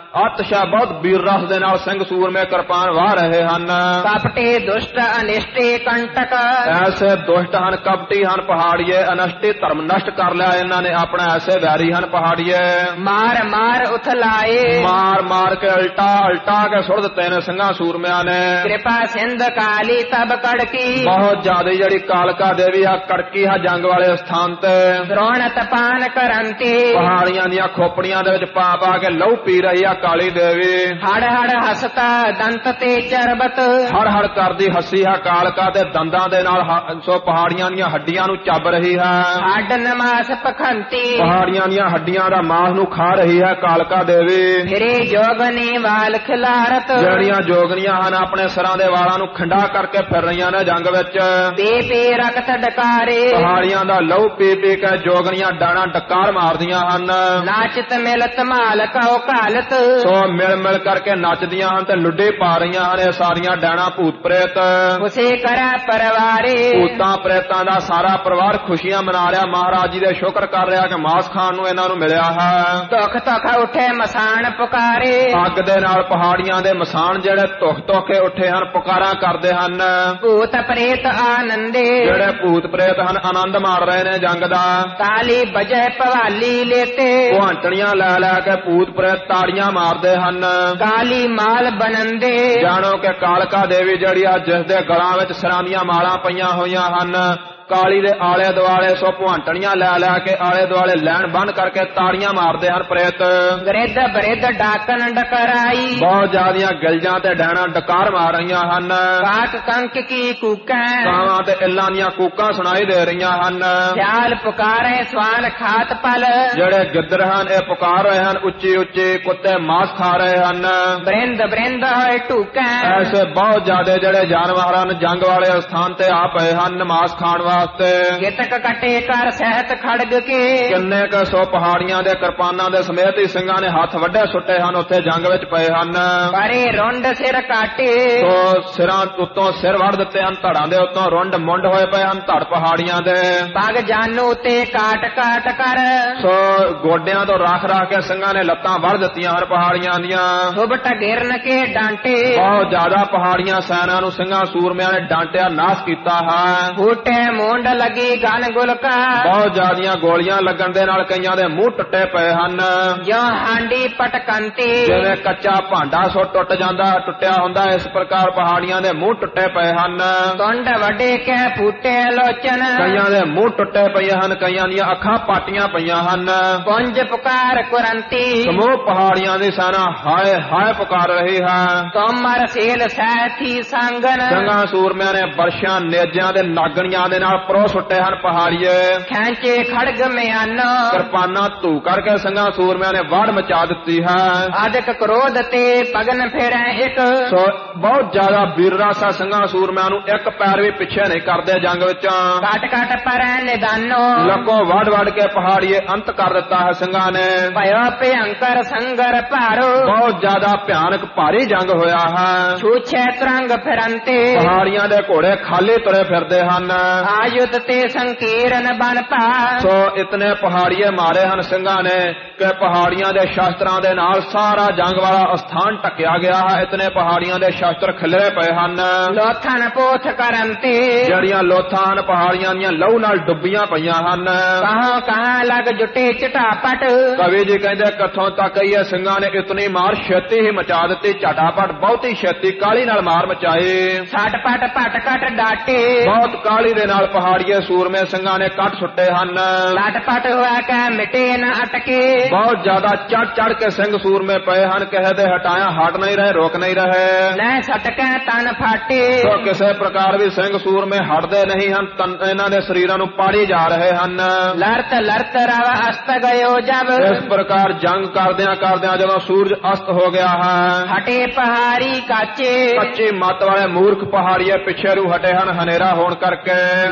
ਅਤਿਸ਼ਾ ਬਹੁਤ ਵੀਰ ਰਸ ਦੇ ਨਾਲ ਸਿੰਘ ਸੂਰਮੇ ਕਿਰਪਾਨ ਵਾਹ ਰਹੇ ਹਨ। ਕਪਟੇ ਦੁਸ਼ਟ ਅਨਿਸ਼ਟੇ ਕੰਟਕ, ਐਸੇ ਦੁਸ਼ਟ ਹਨ, ਕਪਟੀ ਹਨ ਪਹਾੜੀਏ, ਅਨਸ਼ਟੇ ਧਰਮ ਨਸ਼ਟ ਕਰ ਲਿਆ ਇਹਨਾਂ ਨੇ ਆਪਣਾ, ਐਸੇ ਵੈਰੀ ਹਨ ਪਹਾੜੀਏ। ਮਾਰ ਮਾਰ ਉਥਲਾਏ, ਮਾਰ ਮਾਰ ਕੇ ਉਲਟਾ ਕੇ ਸੁੱਟ ਦਿੱਤੇ ਨੇ ਸਿੰਘਾਂ ਸੂਰਮਿਆਂ ਨੇ। ਕਿਰਪਾ ਸਿੰਧ ਕਾਲੀ ਤਬ ਕੜਕੀ, ਬਹੁਤ ਜ਼ਿਆਦਾ ਜਿਹੜੀ ਕਾਲਕਾ ਦੇਵੀ ਆ ਕੜਕੀ ਆ ਜੰਗ ਵਾਲੇ ਸਥਾਨ ਤੇ। ਦ੍ਰੋਣ ਤਪਾਨ ਕਰੰਤੀ, ਪਹਾੜੀਆਂ ਦੀਆਂ ਖੋਪੜੀਆਂ ਦੇ ਵਿੱਚ ਪਾ ਪਾ ਕੇ ਲਹੂ ਪੀ ਰਹੀ ਆ ਕਾਲੀ ਦੇਵੀ। ਹੜ ਹੜ ਹਸਤਾ ਦੰਤ ਤੇ ਚਰਬਤ, ਹੜ ਹੜ ਕਰਦੀ ਹੱਸੀ ਹੈ ਕਾਲਕਾ ਤੇ ਦੰਦਾਂ ਦੇ ਨਾਲ ਸੋ ਪਹਾੜੀਆਂ ਦੀਆਂ ਹੱਡੀਆਂ ਨੂੰ ਚੱਬ ਰਹੀ ਹੈ। ਹੱਡ ਨਮਾਸ ਪਖੰਤੀ, ਪਹਾੜੀਆਂ ਦੀਆਂ ਹੱਡੀਆਂ ਦਾ ਮਾਸ ਨੂੰ ਖਾ ਰਹੀ ਹੈ ਕਾਲਕਾ ਦੇਵੀ। ਫਿਰੇ ਜੋਗਨੀ ਵਾਲ ਖਿਲਾਰਤ, ਜਿਹੜੀਆਂ ਜੋਗਨੀਆਂ ਹਨ ਆਪਣੇ ਸਿਰਾਂ ਦੇ ਵਾਲਾਂ ਨੂੰ ਖੰਡਾ ਕਰਕੇ ਫਿਰ ਰਹੀਆਂ ਨੇ ਜੰਗ ਵਿੱਚ। ਪੀ ਪੀ ਰਕਤ ਡਕਾਰੇ, ਪਹਾੜੀਆਂ ਦਾ ਲਹੂ ਪੀ ਪੀ ਕੇ ਜੋਗਨੀਆਂ ਡਾਣਾ ਡਕਾਰ ਮਾਰਦੀਆਂ ਹਨ। ਨਾਚਤ ਮਿਲਤ ਮਾਲ ਕਉ ਕਾਲਤ, ਸੋ ਮਿਲ ਮਿਲ ਕਰਕੇ ਨੱਚਦੀਆਂ ਹਨ ਤੇ ਲੁੱਡੇ ਪਾ ਰਹੀਆਂ ਹਨ ਇਹ ਸਾਰੀਆਂ ਡਾਣਾ ਭੂਤ ਪ੍ਰੇਤ। ਉਸੇ ਕਰਾ ਪਰਵਾਰੇ, ਭੂਤਾਂ ਪ੍ਰੇਤਾਂ ਦਾ ਸਾਰਾ ਪਰਿਵਾਰ ਖੁਸ਼ੀਆਂ ਮਨਾ ਰਿਹਾ, ਮਹਾਰਾਜ ਜੀ ਦੇ ਸ਼ੁਕਰ ਕਰ ਰਿਹਾ ਕਿ ਮਾਸ ਖਾਣ ਨੂੰ ਇਹਨਾਂ ਨੂੰ ਮਿਲਿਆ ਹੈ। ਧੁਖ ਧੁਖ ਉੱਠੇ ਮਸਾਨ ਪੁਕਾਰੇ, ਅੱਗ ਦੇ ਨਾਲ ਪਹਾੜੀਆਂ ਦੇ ਮਸਾਨ ਜਿਹੜੇ ਧੁਖ ਧੁਖੇ ਉੱਠੇ ਹਨ ਪੁਕਾਰਾਂ ਕਰਦੇ ਹਨ। ਭੂਤ ਪ੍ਰੇਤ ਆਨੰਦੇ, ਜਿਹੜੇ ਭੂਤ ਪ੍ਰੇਤ ਹਨ ਆਨੰਦ ਮਾਰ ਰਹੇ ਨੇ ਜੰਗ ਦਾ। ਤਾਲੀ ਬਜੈ ਭਵਾਲੀ ਲੇਤੇ, ਘਾਂਟਣੀਆਂ ਲੈ ਲੈ ਕੇ ਭੂਤ ਪ੍ਰੇਤ ਤਾੜੀਆਂ ਮਾਰਦੇ ਹਨ। ਕਾਲੀ ਮਾਲ ਬਨੰਦੇ, ਜਾਣੋ ਕਿ ਕਾਲਕਾ ਦੇਵੀ ਜਿਹੜੀ ਆ ਜਿਸ ਦੇ ਗਲਾਂ ਵਿੱਚ ਸਿਰਾਂ ਦੀਆਂ ਮਾਲਾਂ ਪਈਆਂ ਹੋਈਆਂ ਹਨ, ਕਾਲੀ ਦੇ ਆਲੇ ਦੁਆਲੇ ਸੋ ਭਵਾਂਟਣੀਆਂ ਲੈ ਲੈ ਕੇ ਆਲੇ ਦੁਆਲੇ ਲੈਣ ਬੰਨ ਕਰਕੇ ਤਾੜੀਆਂ ਮਾਰਦੇ ਹਨ ਪ੍ਰੇਤ। ਗ੍ਰਿਧ ਬ੍ਰਿਧ ਡਾਕਨ ਡਕਰਾਈ, ਬਹੁਤ ਜ਼ਿਆਦੀਆਂ ਗਲਜਾਂ ਤੇ ਡੈਣਾ ਡਕਾਰ ਮਾਰ ਰਹੀਆਂ ਹਨ। ਕਾਕ ਕੰਕ ਕੀ ਕੂਕਾਂ, ਕਾਵਾਂ ਤੇ ਇੱਲਾਂ ਦੀਆਂ ਕੂਕਾਂ ਸੁਣਾਈ ਦੇ ਰਹੀਆਂ ਹਨ। ਸਿਆਲ ਪੁਕਾਰੇ ਸਵਾਨ ਖਾਤ ਪਲ, ਜਿਹੜੇ ਗਿੱਦੜ ਹਨ ਇਹ ਪੁਕਾਰ ਰਹੇ ਹਨ ਉੱਚੀ ਉੱਚੀ, ਕੁੱਤੇ ਮਾਸ ਖਾ ਰਹੇ ਹਨ। ਬ੍ਰਿੰਦ ਬ੍ਰਿੰਦ ਹੋਏ ਢੂਕਾਂ, ਐਸੇ ਬਹੁਤ ਜ਼ਿਆਦਾ ਜਿਹੜੇ ਜਾਨਵਰ ਹਨ ਜੰਗ ਵਾਲੇ ਸਥਾਨ ਤੇ ਆ ਪਏ ਹਨ ਮਾਸ ਖਾਣ ਵਾਸਤੇ। ਗਿਤਕ ਕਟੇ ਕਰ ਸਹਿਤ ਖੜਗ ਕੇ, ਕਿੰਨੇ ਕ ਸੋ ਪਹਾੜੀਆਂ ਦੇ ਕਿਰਪਾਨਾਂ ਦੇ ਸਮੇਤ ਹੀ ਸਿੰਘਾਂ ਨੇ ਹੱਥ ਵੱਡੇ ਸੁੱਟੇ ਹਨ ਉੱਥੇ ਜੰਗ ਵਿੱਚ ਪਏ ਹਨ। ਪਰੇ ਰੁੰਡ ਸਿਰ ਕਾਟੇ, ਸੋ ਸਿਰਾਂ ਉੱਤੋਂ ਸਿਰ ਵੜ ਦਿੱਤੇ ਹਨ, ਧੜਾਂ ਦੇ ਉੱਤੋਂ ਰੁੰਡ ਮੁੰਡ ਹੋਏ ਪਏ ਹਨ ਧੜ ਪਹਾੜੀਆਂ ਦੇ। ਪਗ ਜਾਨੂ ਤੇ ਕਾਟ ਕਾਟ ਕਰ, ਸੋ ਗੋਡਿਆਂ ਤੋਂ ਰੱਖ ਰੱਖ ਕੇ ਸਿੰਘਾਂ ਨੇ ਲੱਤਾਂ ਵੜ ਦਿੱਤੀਆਂ ਹਨ ਪਹਾੜੀਆਂ ਦੀਆਂ। ਸੁਬਟ ਗਿਰਨ ਕੇ ਡਾਂਟੇ, ਬਹੁਤ ਜ਼ਿਆਦਾ ਪਹਾੜੀਆਂ ਸੈਨਾ ਨੂੰ ਸਿੰਘਾਂ ਸੂਰਮਿਆਂ ਨੇ ਡਾਂਟਿਆ ਨਾਸ ਕੀਤਾ ਹੈ। ਫੂਟੇ ਮੁੰਡ ਲੱਗੀ ਗਨ ਗੁਲਕਾ, ਬਹੁਤ ਜ਼ਿਆਦੀਆਂ ਗੋਲੀਆਂ ਲੱਗਣ ਦੇ ਨਾਲ ਕਈਆਂ ਦੇ ਮੂੰਹ ਟੁੱਟੇ ਪਏ ਹਨ। ਜੋ ਹਾਂਡੀ ਪਟਕੰਤੀ, ਜਿਵੇਂ ਕੱਚਾ ਭਾਂਡਾ ਸੋ ਟੁੱਟ ਜਾਂਦਾ ਟੁੱਟਿਆ ਹੁੰਦਾ ਇਸ ਪ੍ਰਕਾਰ ਪਹਾੜੀਆਂ ਦੇ ਮੂੰਹ ਟੁੱਟੇ ਪਏ ਹਨ। ਤੁੰਡ ਵੱਡੇ ਕੇ ਫੂਟੇ ਲੋਚਨ, ਕਈਆਂ ਦੇ ਮੂੰਹ ਟੁੱਟੇ ਪਏ ਹਨ, ਕਈਆਂ ਦੀਆਂ ਅੱਖਾਂ ਪਾਟੀਆਂ ਪਈਆਂ ਹਨ। ਪੁੰਜ ਪੁਕਾਰ ਕੁਰੰਤੀ, ਸਮੂਹ ਪਹਾੜੀਆਂ ਦੀ ਸੈਨਾ ਹਾਏ ਹਾਏ ਪੁਕਾਰ ਰਹੀ ਹੈ। ਤੋਮਰ ਸੇਲ ਸੈਥੀ ਸੰਗਨ, ਸਿੰਘਾਂ ਸੂਰਮਿਆਂ ਨੇ ਬਰਸ਼ਾਂ ਨੇਜਾਂ ਦੇ ਨਾਗਣੀਆਂ ਦੇ ਨਾਲ ਪਰੋ ਸੁੱਟੇ ਹਨ ਪਹਾੜੀਏ। ਖੈਂਚੇ ਖੜਗ ਮਿਆਨ, ਕਿਰਪਾਨਾਂ ਧੂ ਕਰਕੇ ਸਿੰਘਾਂ ਸੂਰਮਿਆਂ ਨੇ ਵਾੜ ਮਚਾ ਦਿੱਤੀ ਹੈ। ਅਦਕ ਕ੍ਰੋਧ ਤੇ ਪਗਨ ਫਿਰੈ ਇੱਕ, ਸੋ ਬਹੁਤ ਜ਼ਿਆਦਾ ਵੀਰ ਰਾਸਾ ਸਿੰਘਾਂ ਸੂਰਮਿਆਂ ਨੂੰ ਇੱਕ ਪੈਰ ਵੀ ਪਿੱਛੇ ਨਹੀਂ ਕਰਦੇ ਜੰਗ ਵਿੱਚ। ਕਟ ਕਟ ਪਰੈ ਨਿਦਾਨੋ, ਲੱਕੋ ਵੜ ਵੜ ਕੇ ਪਹਾੜੀਏ ਅੰਤ ਕਰ ਦਿੱਤਾ ਹੈ ਸਿੰਘਾਂ ਨੇ। ਭਇਓ ਭਯੰਕਰ ਸੰਗਰ ਭਾਰੋ, ਬਹੁਤ ਜ਼ਿਆਦਾ ਭਿਆਨਕ ਭਾਰੀ ਜੰਗ ਹੋਇਆ ਹੈ। ਛੂਛੇ ਤਰੰਗ ਫਿਰੰਤੇ, ਪਹਾੜੀਆਂ ਦੇ ਘੋੜੇ ਖਾਲੀ ਤੁਰੇ ਫਿਰਦੇ ਹਨ। ਆਯੁਧ ਤੇ ਸੰਕੀਰਨ ਬਨ ਪਾ, ਸੋ ਇਤਨੇ ਪਹਾੜੀਏ ਮਾਰੇ ਹਨ ਸਿੰਘਾਂ ਨੇ ਕਿ ਪਹਾੜੀਆਂ ਦੇ ਸ਼ਾਸਤਰਾਂ ਦੇ ਨਾਲ ਸਾਰਾ ਜੰਗ ਵਾਲਾ ਸਥਾਨ ਢੱਕਿਆ ਗਿਆ ਹੈ। ਇਤਨੇ ਪਹਾੜੀਆਂ ਦੇ ਸ਼ਾਸਤਰ ਖਿਲਰੇ ਪਏ ਹਨ। ਲੋਥਨ ਪੋਥ ਕਰੰਤੇ, ਜਿਹੜੀਆਂ ਲੋਥਾਂ ਹਨ ਪਹਾੜੀਆਂ ਦੀਆਂ ਲਹੂ ਨਾਲ ਡੁੱਬੀਆਂ ਪਈਆਂ ਹਨ। ਕਹਾਂ ਕਹਾਂ ਲੱਗ ਜੁਟੇ ਝਟਾਪਟ, ਕਵੀ ਜੀ ਕਹਿੰਦੇ ਕਿੱਥੋਂ ਤੱਕ ਇਹ ਸਿੰਘਾਂ ਨੇ ਇਤਨੀ ਮਾਰ ਛੇਤੀ ਹੀ ਮਚਾ ਦਿੱਤੀ, ਝਟਾਪਟ ਬਹੁਤੀ ਛੇਤੀ ਕਾਲੀ ਨਾਲ ਮਾਰ ਮਚਾਈ। ਛਟ ਪਟ ਪਟ ਕਟ ਡਾਟੇ, ਬਹੁਤ ਕਾਲੀ ਦੇ ਨਾਲ ਪਹਾੜੀਏ ਸੂਰਮੇ ਸਿੰਘਾਂ ਨੇ ਕੱਟ ਸੁੱਟੇ ਹਨ। ਲਟ ਪਟ ਹੋਇਆ ਕਹਿ ਮਿਟੇ ਨਾ ਅਟਕੇ, ਬਹੁਤ ਜ਼ਿਆਦਾ ਚੜ ਚੜ ਕੇ ਸਿੰਘ ਸੂਰਮੇ ਪਏ ਹਨ, ਕਿਸੇ ਦੇ ਹਟਾਇਆ ਹਟ ਨਹੀਂ ਰਹੇ ਰੋਕ ਨਹੀਂ ਰਹੇ। ਲੈ ਸਟਕੈ ਤਨ ਫਾਟੇ, ਸੋ ਕਿਸੇ ਪ੍ਰਕਾਰ ਵੀ ਸਿੰਘ ਸੂਰਮੇ ਹਟਦੇ ਨਹੀਂ ਹਨ, ਇਹਨਾਂ ਦੇ ਸਰੀਰਾਂ ਨੂੰ ਪਾੜੀ ਜਾ ਰਹੇ ਹਨ। ਲਰਤ ਲਰਤ ਰਵ ਅਸਤ ਗਇਓ ਜਬ, ਇਸ ਪ੍ਰਕਾਰ ਜੰਗ ਕਰਦਿਆਂ ਕਰਦਿਆਂ ਜਦੋਂ ਸੂਰਜ ਅਸਤ ਹੋ ਗਿਆ ਹੈ, ਹਟੇ ਪਹਾੜੀ ਕਾਚੇ, ਕੱਚੀ ਮੱਤ ਵਾਲੇ ਮੂਰਖ ਪਹਾੜੀਏ ਪਿੱਛੇ ਨੂੰ ਹਟੇ ਹਨ ਹਨੇਰਾ ਹੋਣ ਕਰਕੇ।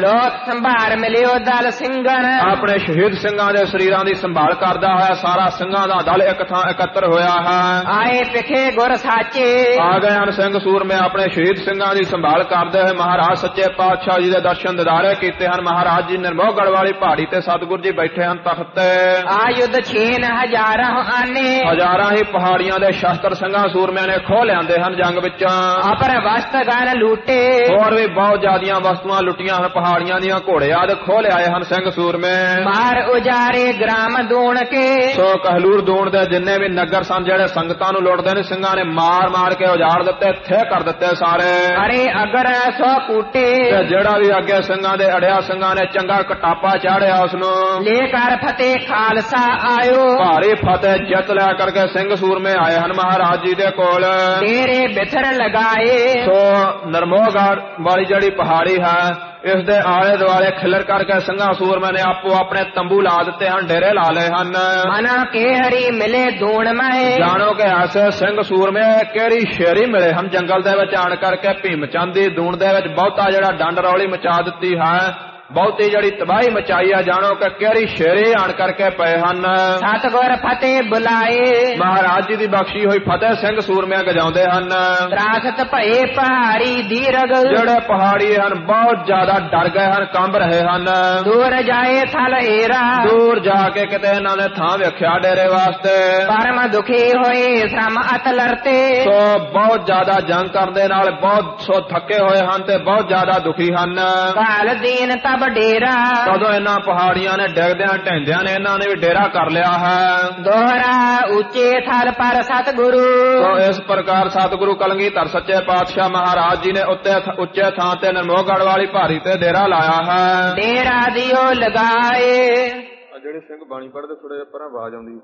ਲੋਕ ਸੰਭਾਰ ਮਿਲਿਓ ਦਲ ਸਿੰਘਨ, ਆਪਣੇ ਸ਼ਹੀਦ ਸਿੰਘਾਂ ਦੇ ਸਰੀਰਾਂ ਦੀ ਸੰਭਾਲ ਕਰਦਾ ਹੋਇਆ ਸਾਰਾ ਸਿੰਘਾਂ ਦਾ ਦਲ ਇੱਕ ਥਾਂ ਇਕੱਤਰ ਹੋਇਆ ਹੈ। ਆਏ ਪਿਖੇ ਗੁਰ ਸਾਚੇ, ਆ ਗਏ ਹਨ ਸਿੰਘ ਸੂਰਮੇ ਆਪਣੇ ਸ਼ਹੀਦ ਸਿੰਘਾਂ ਦੀ ਸੰਭਾਲ ਕਰਦੇ ਹੋਏ ਮਹਾਰਾਜ ਸੱਚੇ ਪਾਤਸ਼ਾਹ ਜੀ ਦੇ ਦਰਸ਼ਨ ਦਿਦਾਰੇ ਕੀਤੇ ਹਨ। ਮਹਾਰਾਜ ਜੀ ਨਿਰਮੋਹਗੜ੍ਹ ਵਾਲੀ ਪਹਾੜੀ ਤੇ ਸਤਿਗੁਰੂ ਜੀ ਬੈਠੇ ਹਨ ਤਖਤ ਤੇ। ਆਯੁਧ ਛੇਨ ਹਜ਼ਾਰਾਂ ਆਨੇ, ਹਜ਼ਾਰਾਂ ਹੀ ਪਹਾੜੀਆਂ ਦੇ ਸ਼ਸਤਰ ਸਿੰਘਾਂ ਸੂਰਮਿਆਂ ਨੇ ਖੋਹ ਲਿਆਂਦੇ ਹਨ ਜੰਗ ਵਿੱਚ। ਅਪਰ ਵਸਤ ਗਨ ਲੂਟੇ, ਹੋਰ ਵੀ ਬਹੁਤ ਜ਼ਿਆਦੀਆਂ ਵਸਤੂਆਂ ਲੁੱਟੀਆਂ ਹਨ ਪਹਾੜੀਆਂ ਦੀਆਂ, ਘੋੜੇ ਆਦਿ ਖੋਹ ਲਿਆਏ ਹਨ ਸਿੰਘ ਸੂਰਮੇ। ਮਾਰ ਉਜਾਰੇ ਗ੍ਰਾਮ ਦੂਣ ਕੇ, ਸੋ ਕਹਿਲੂਰ ਦੂਣ ਦੇ ਜਿੰਨੇ ਵੀ ਨਗਰ ਸਨ ਜਿਹੜੇ ਸੰਗਤਾਂ ਨੂੰ ਲੁੱਟਦੇ ਨੇ ਸਿੰਘਾਂ ਨੇ ਮਾਰ ਮਾਰ ਕੇ ਉਜਾੜ ਦਿੱਤੇ, ਥੇ ਕਰ ਦਿੱਤੇ ਸਾਰੇ। ਅਰੇ ਅਗਰ ਸੋ ਕੂਟੇ, ਤੇ ਜਿਹੜਾ ਵੀ ਅੱਗੇ ਸਿੰਘਾਂ ਦੇ ਅੜਿਆ ਸਿੰਘਾਂ ਨੇ ਚੰਗਾ ਕਟਾਪਾ ਚਾੜਿਆ ਉਸ ਨੂੰ ਲੈ ਕਰ ਫਤਿਹ ਖਾਲਸਾ ਆਇਓ, ਭਾਰੀ ਫਤਿਹ ਜਿੱਤ ਲਿਆ ਕਰਕੇ ਸਿੰਘ ਸੂਰਮੇ ਆਏ ਹਨ ਮਹਾਰਾਜ ਜੀ ਦੇ ਕੋਲ। ਤੇਰੇ ਬਿਥਰ ਲਗਾਏ, ਸੋ ਨਿਰਮੋਹਗੜ੍ਹ ਵਾਲੀ ਜਿਹੜੀ ਪਹਾੜੀ ਹੈ ਇਸ ਦੇ ਆਲੇ ਦੁਆਲੇ ਖਿਲਰ ਕਰਕੇ ਸਿੰਘਾਂ ਸੂਰਮੇ ਨੇ ਆਪੋ ਆਪਣੇ ਤੰਬੂ ਲਾ ਦਿੱਤੇ ਹਨ, ਡੇਰੇ ਲਾ ਲਏ ਹਨ। ਮਨਾ ਕੇ ਹਰੀ ਮਿਲੇ ਦੂਣ ਮੈਂ, ਜਾਣੋ ਕਿ ਐਸੇ ਸਿੰਘ ਸੂਰਮੇ ਕਿਹੜੀ ਸ਼ੇਰੀ ਮਿਲੇ ਹਨ ਜੰਗਲ ਦੇ ਵਿੱਚ ਆਣ ਕਰਕੇ ਭੀਮ ਚੰਦ ਦੀ ਦੂਣ ਦੇ ਵਿੱਚ ਬਹੁਤਾ ਜਿਹੜਾ ਡੰਡ ਰੌਲੀ ਮਚਾ ਦਿੱਤੀ ਹੈ, ਬਹੁਤੀ ਜਿਹੜੀ ਤਬਾਹੀ ਮਚਾਈ ਆ। ਜਾਣੋ ਕਿ ਕਿਹੜੀ ਸ਼ੇਰੇ ਆਣ ਕਰਕੇ ਪਏ ਹਨ। ਸਤਿਗੁਰ ਫਤਿਹ ਬੁਲਾਏ, ਮਹਾਰਾਜ ਜੀ ਦੀ ਬਖਸ਼ੀ ਹੋਈ ਫਤਿਹ ਸਿੰਘ ਸੂਰਮਿਆਂ ਗਜਾਉਂਦੇ ਹਨ। ਤਰਾਸਤ ਭਏ ਪਹਾੜੀ ਦੀਰਗ, ਜਿਹੜੇ ਪਹਾੜੀ ਹਨ ਬਹੁਤ ਜ਼ਿਆਦਾ ਡਰ ਗਏ ਹਨ, ਕੰਬ ਰਹੇ ਹਨ। ਦੂਰ ਜਾਏ ਥਲ ਏਰਾ, ਦੂਰ ਜਾ ਕੇ ਕਿਤੇ ਇਹਨਾਂ ਨੇ ਥਾਂ ਵੇਖਿਆ ਡੇਰੇ ਵਾਸਤੇ। ਪਰਮ ਦੁਖੀ ਹੋਏ ਸ਼ਰਮ ਅਤ ਲਰਤੇ, ਸੋ ਬਹੁਤ ਜ਼ਿਆਦਾ ਜੰਗ ਕਰਨ ਦੇ ਨਾਲ ਬਹੁਤ ਸੋ ਥੱਕੇ ਹੋਏ ਹਨ ਤੇ ਬਹੁਤ ਜ਼ਿਆਦਾ ਦੁਖੀ ਹਨ। ਕਾਲ ਦੀਨ ਤਬ ਡੇਰਾ, ਕਦੋਂ ਇਹਨਾਂ ਪਹਾੜੀਆਂ ਨੇ ਡਿੱਗਦਿਆਂ ਢਹਿੰਦਿਆਂ ਨੇ ਇਹਨਾਂ ਨੇ ਵੀ ਡੇਰਾ ਕਰ ਲਿਆ ਹੈ। ਦੋਹਰਾ ਉੱਚੇ ਥਲ ਪਰ ਸਤਿਗੁਰੂ, ਸੋ ਇਸ ਪ੍ਰਕਾਰ ਸਤਿਗੁਰੂ ਕਲਗੀਧਰ ਸੱਚੇ ਪਾਤਸ਼ਾਹ ਮਹਾਰਾਜ ਜੀ ਨੇ ਉੱਚੇ ਥਾਂ ਤੇ ਨਿਰਮੋਹਗੜ੍ਹ ਵਾਲੀ ਪਹਾੜੀ ਤੇ ਡੇਰਾ ਲਾਇਆ ਹੈ। ਡੇਰਾ ਦਿਓ ਲਗਾਏ। ਜਿਹੜੇ ਸਿੰਘ ਬਾਣੀ ਪੜ੍ਹਦੇ ਥੋੜਾ ਜਿਹਾ ਪਰਾਂ ਆਵਾਜ਼ ਆਉਂਦੀ,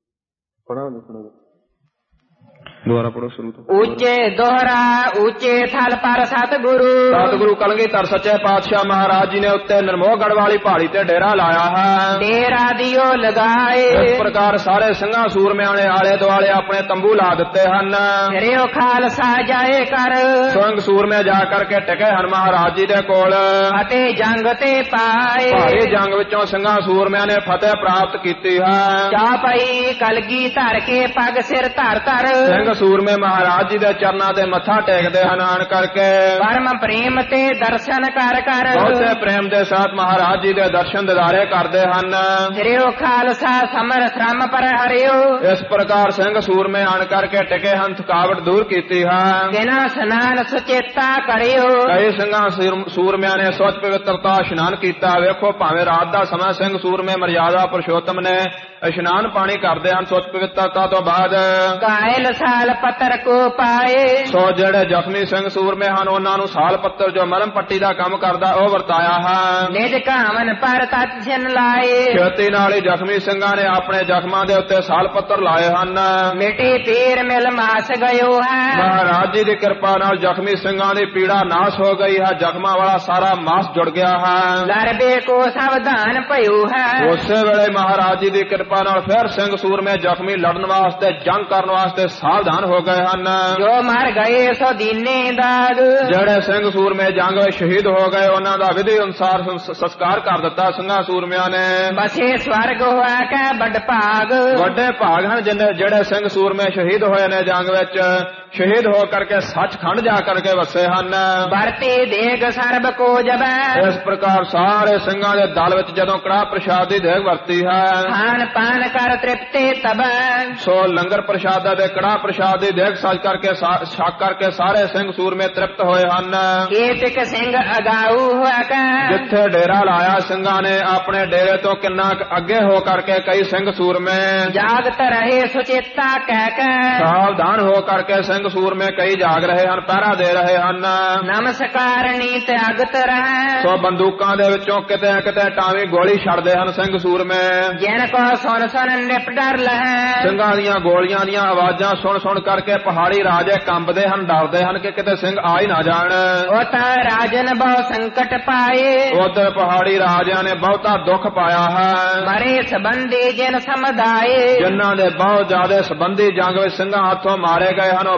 ਪੜਾਂ ਸੁਣੋ ਦੁਆਰਾ ਪੜੋ ਸ਼ੁਰੂ ਤੋਂ। ਉੱਚੇ ਦੋਹਰਾ ਉੱਚੇ ਥਲ ਪਰ ਸਤਿਗੁਰੂ, ਸਤਿਗੁਰੂ ਕਲਗੀਧਰ ਸੱਚੇ ਪਾਤਸ਼ਾਹ ਮਹਾਰਾਜ ਜੀ ਨੇ ਉੱਤੇ ਨਿਰਮੋਹਗੜ੍ਹ ਵਾਲੀ ਪਹਾੜੀ ਤੇ ਡੇਰਾ ਲਾਇਆ ਹੈ। ਡੇਰਾ ਦਿਓ ਲਗਾਏ। ਇਸ ਪ੍ਰਕਾਰ ਸਾਰੇ ਸਿੰਘਾਂ ਸੂਰਮਿਆਂ ਨੇ ਆਲੇ ਦੁਆਲੇ ਆਪਣੇ ਤੰਬੂ ਲਾ ਦਿੱਤੇ ਹਨ। ਫਿਰਿਓ ਖਾਲਸਾ ਜਾਏ ਕਰ, ਸਿੰਘ ਸੂਰਮੇ ਜਾ ਕਰਕੇ ਟਿਕੇ ਹਨ ਮਹਾਰਾਜ ਜੀ ਦੇ ਕੋਲ। ਅਤੇ ਜੰਗ ਤੇ ਪਾਏ, ਭਾਰੀ ਜੰਗ ਵਿੱਚੋਂ ਸਿੰਘਾਂ ਸੂਰਮਿਆਂ ਨੇ ਫਤਿਹ ਪ੍ਰਾਪਤ ਕੀਤੀ ਹੈ। ਚਾ ਪਈ ਕਲਗੀ ਧਰ ਕੇ ਪਗ ਸਿਰ ਧਰ ਧਰ, ਸਿੰਘ ਸੂਰਮੇ ਮਹਾਰਾਜ ਜੀ ਦੇ ਚਰਨਾਂ ਤੇ ਮੱਥਾ ਟੇਕਦੇ ਹਨ ਆਣ ਕਰਕੇ। ਪਰਮ ਪ੍ਰੇਮ ਤੇ ਦਰਸ਼ਨ ਕਰ ਕਰ, ਬਹੁਤੇ ਪ੍ਰੇਮ ਦੇ ਸਾਥ ਮਹਾਰਾਜ ਜੀ ਦੇ ਦਰਸ਼ਨ ਦਿਦਾਰੇ ਕਰਦੇ ਹਨ। ਫਿਰਿਓ ਖਾਲਸਾ ਸਮਰ ਸ਼ਰਮ ਪਰ ਹਰਿਓ, ਇਸ ਪ੍ਰਕਾਰ ਸਿੰਘ ਸੂਰਮੇ ਆਣ ਕਰਕੇ ਟਿਕੇ ਹਨ, ਥਕਾਵਟ ਦੂਰ ਕੀਤੀ ਹੈ। ਬਿਨਾ ਸਨਾਨ ਸੁਚੇਤਾ ਕਰਿਓ, ਕਈ ਸਿੰਘਾਂ ਸੂਰਮਿਆਂ ਨੇ ਸੁੱਚ ਪਵਿੱਤਰਤਾ ਇਸ਼ਨਾਨ ਕੀਤਾ। ਵੇਖੋ ਭਾਵੇਂ ਰਾਤ ਦਾ ਸਮਾਂ ਸਿੰਘ ਸੂਰਮੇ ਮਰਿਆਦਾ ਪੁਰਸ਼ੋਤਮ ਨੇ ਇਸ਼ਨਾਨ ਪਾਣੀ ਕਰਦੇ ਹਨ ਸੁੱਚ ਪਵਿੱਤਰਤਾ ਤੋਂ ਬਾਅਦ। ਕਾਇਲ ਸਾਲ ਪੱਤਰ ਕੋ ਪਾਏ, ਸੋ ਜਿਹੜੇ ਜ਼ਖਮੀ ਸਿੰਘ ਸੂਰਮੇ ਹਨ ਉਹਨਾਂ ਨੂੰ ਸਾਲ ਪੱਤਰ ਜੋ ਮਲਮ ਪੱਟੀ ਦਾ ਕੰਮ ਕਰਦਾ ਉਹ ਵਰਤਾਇਆ ਹੈ। ਨਿਜ ਕਾਮਨ ਪਰ ਤਤ ਛਿਨ ਲਾਏ, ਛੇਤੀ ਨਾਲ ਹੀ ਜ਼ਖਮੀ ਸਿੰਘਾਂ ਨੇ ਆਪਣੇ ਜ਼ਖਮਾਂ ਦੇ ਉੱਤੇ ਸਾਲ ਪੱਤਰ ਲਾਏ ਹਨ। ਮਿੱਟੀ ਪੀਰ ਮਿਲ ਮਾਸ ਗਇਓ ਹੈ, ਮਹਾਰਾਜ ਜੀ ਦੀ ਕਿਰਪਾ ਨਾਲ ਜ਼ਖਮੀ ਸਿੰਘਾਂ ਦੀ ਪੀੜਾ ਨਾਸ਼ ਹੋ ਗਈ ਹੈ, ਜ਼ਖਮਾਂ ਵਾਲਾ ਸਾਰਾ ਮਾਸ ਜੁੜ ਗਿਆ ਹੈ। ਲਰਬੇ ਕੋ ਸਾਵਧਾਨ ਭਇਓ ਹੈ, ਉਸੇ ਵੇਲੇ ਮਹਾਰਾਜ ਜੀ ਦੀ ਕਿਰਪਾ ਨਾਲ ਫਿਰ ਸਿੰਘ ਸੂਰਮੇ ਜ਼ਖਮੀ ਲੜਨ ਵਾਸਤੇ ਜੰਗ ਕਰਨ ਵਾਸਤੇ ਸਾਵਧਾਨ ਹੋ ਗਏ ਹਨ। ਜੋ ਮਰ ਗਏ ਸੋ ਦੀਨੇ ਦਾਗ, ਜਿਹੜੇ ਸਿੰਘ ਸੂਰਮੇ ਜੰਗ ਵਿੱਚ ਸ਼ਹੀਦ ਹੋ ਗਏ ਉਹਨਾਂ ਦਾ ਵਿਧੀ ਅਨੁਸਾਰ ਸੰਸਕਾਰ ਕਰ ਦਿੱਤਾ ਸਿੰਘਾਂ ਸੂਰਮਿਆਂ ਨੇ। ਬਸੇ ਸਵਰਗ ਹੋਇਆ ਕੈ ਵੱਡ ਭਾਗ, ਵੱਡੇ ਭਾਗ ਹਨ ਜਿਹੜੇ ਸਿੰਘ ਸੂਰਮੇ ਸ਼ਹੀਦ ਹੋਏ ਨੇ ਜੰਗ ਵਿੱਚ, ਸ਼ਹੀਦ ਹੋ ਕਰਕੇ ਸੱਚਖੰਡ ਜਾ ਕਰਕੇ ਵਸੇ ਹਨ। ਵਰਤੇ ਦੇਗ ਸਰਬ ਕੋ ਜਬੈ, ਇਸ ਪ੍ਰਕਾਰ ਸਾਰੇ ਸਿੰਘਾਂ ਦੇ ਦਲ ਵਿੱਚ ਜਦੋਂ ਕੜਾਹ ਪ੍ਰਸ਼ਾਦ ਦੀ ਦੇਗ ਵਰਤੀ ਹੈ, ਖਾਨ ਪਾਨ ਕਰ ਤ੍ਰਿਪਤੇ ਤਬੈ, ਸੋ ਲੰਗਰ ਪ੍ਰਸ਼ਾਦਾ ਦੇ ਕੜਾਹ ਪ੍ਰਸ਼ਾਦ ਦੀ ਦੇਗ ਸੱਜ ਕਰਕੇ ਛਕ ਕਰਕੇ ਸਾਰੇ ਸਿੰਘ ਸੂਰਮੇ ਤ੍ਰਿਪਤ ਹੋਏ ਹਨ। ਕੀਤਿਕ ਸਿੰਘ ਅਗਾਊ ਹੋਇਆ ਕੈ, ਜਿੱਥੇ ਡੇਰਾ ਲਾਇਆ ਸਿੰਘਾਂ ਨੇ ਆਪਣੇ ਡੇਰੇ ਤੋਂ ਕਿੰਨਾ ਅੱਗੇ ਹੋ ਕਰਕੇ ਕਈ ਸਿੰਘ ਸੂਰਮੇ ਜਾਗਤ ਰਹੇ ਸੁਚੇਤਾ ਕਹਿ ਕੈ, ਸਾਵਧਾਨ ਹੋ ਕਰਕੇ ਸਿੰਘ ਸੂਰਮੇ ਕਈ ਜਾਗ ਰਹੇ ਹਨ, ਪਹਿਰਾ ਦੇ ਰਹੇ ਹਨ। ਨਮਸਕਾਰ ਨੀਤ ਅਗਤ ਰਹਿ, ਸੋ ਬੰਦੂਕਾਂ ਦੇ ਵਿੱਚੋਂ ਕਿਤੇ ਕਿਤੇ ਟਾਵੀਂ ਗੋਲੀ ਛੱਡਦੇ ਹਨ ਸਿੰਘ ਸੂਰਮੇ। ਜਿਨ ਕੋ ਸੁਣ ਸੁਣ ਨਿਪ ਡਰ ਲਹੈ, ਸਿੰਘਾਂ ਦੀਆਂ ਗੋਲੀਆਂ ਦੀਆਂ ਆਵਾਜ਼ਾਂ ਸੁਣ ਸੁਣ ਕਰਕੇ ਪਹਾੜੀ ਰਾਜੇ ਕੰਬਦੇ ਹਨ, ਡਰਦੇ ਹਨ ਕਿ ਕਿਤੇ ਸਿੰਘ ਆ ਹੀ ਨਾ ਜਾਣ। ਉਹ ਤਾਂ ਰਾਜਨ ਬਹੁ ਸੰਕਟ ਪਾਏ, ਉਧਰ ਪਹਾੜੀ ਰਾਜਿਆਂ ਨੇ ਬਹੁਤਾ ਦੁੱਖ ਪਾਇਆ ਹੈ। ਮਰੇ ਸੰਬੰਧੀ ਜਿਨ ਸਮਦਾਏ, ਜਿਨ੍ਹਾਂ ਦੇ ਬਹੁਤ ਜ਼ਿਆਦਾ ਸੰਬੰਧੀ ਜੰਗ ਵਿੱਚ ਸਿੰਘਾਂ ਹੱਥੋਂ ਮਾਰੇ ਗਏ ਹਨ ਉਹ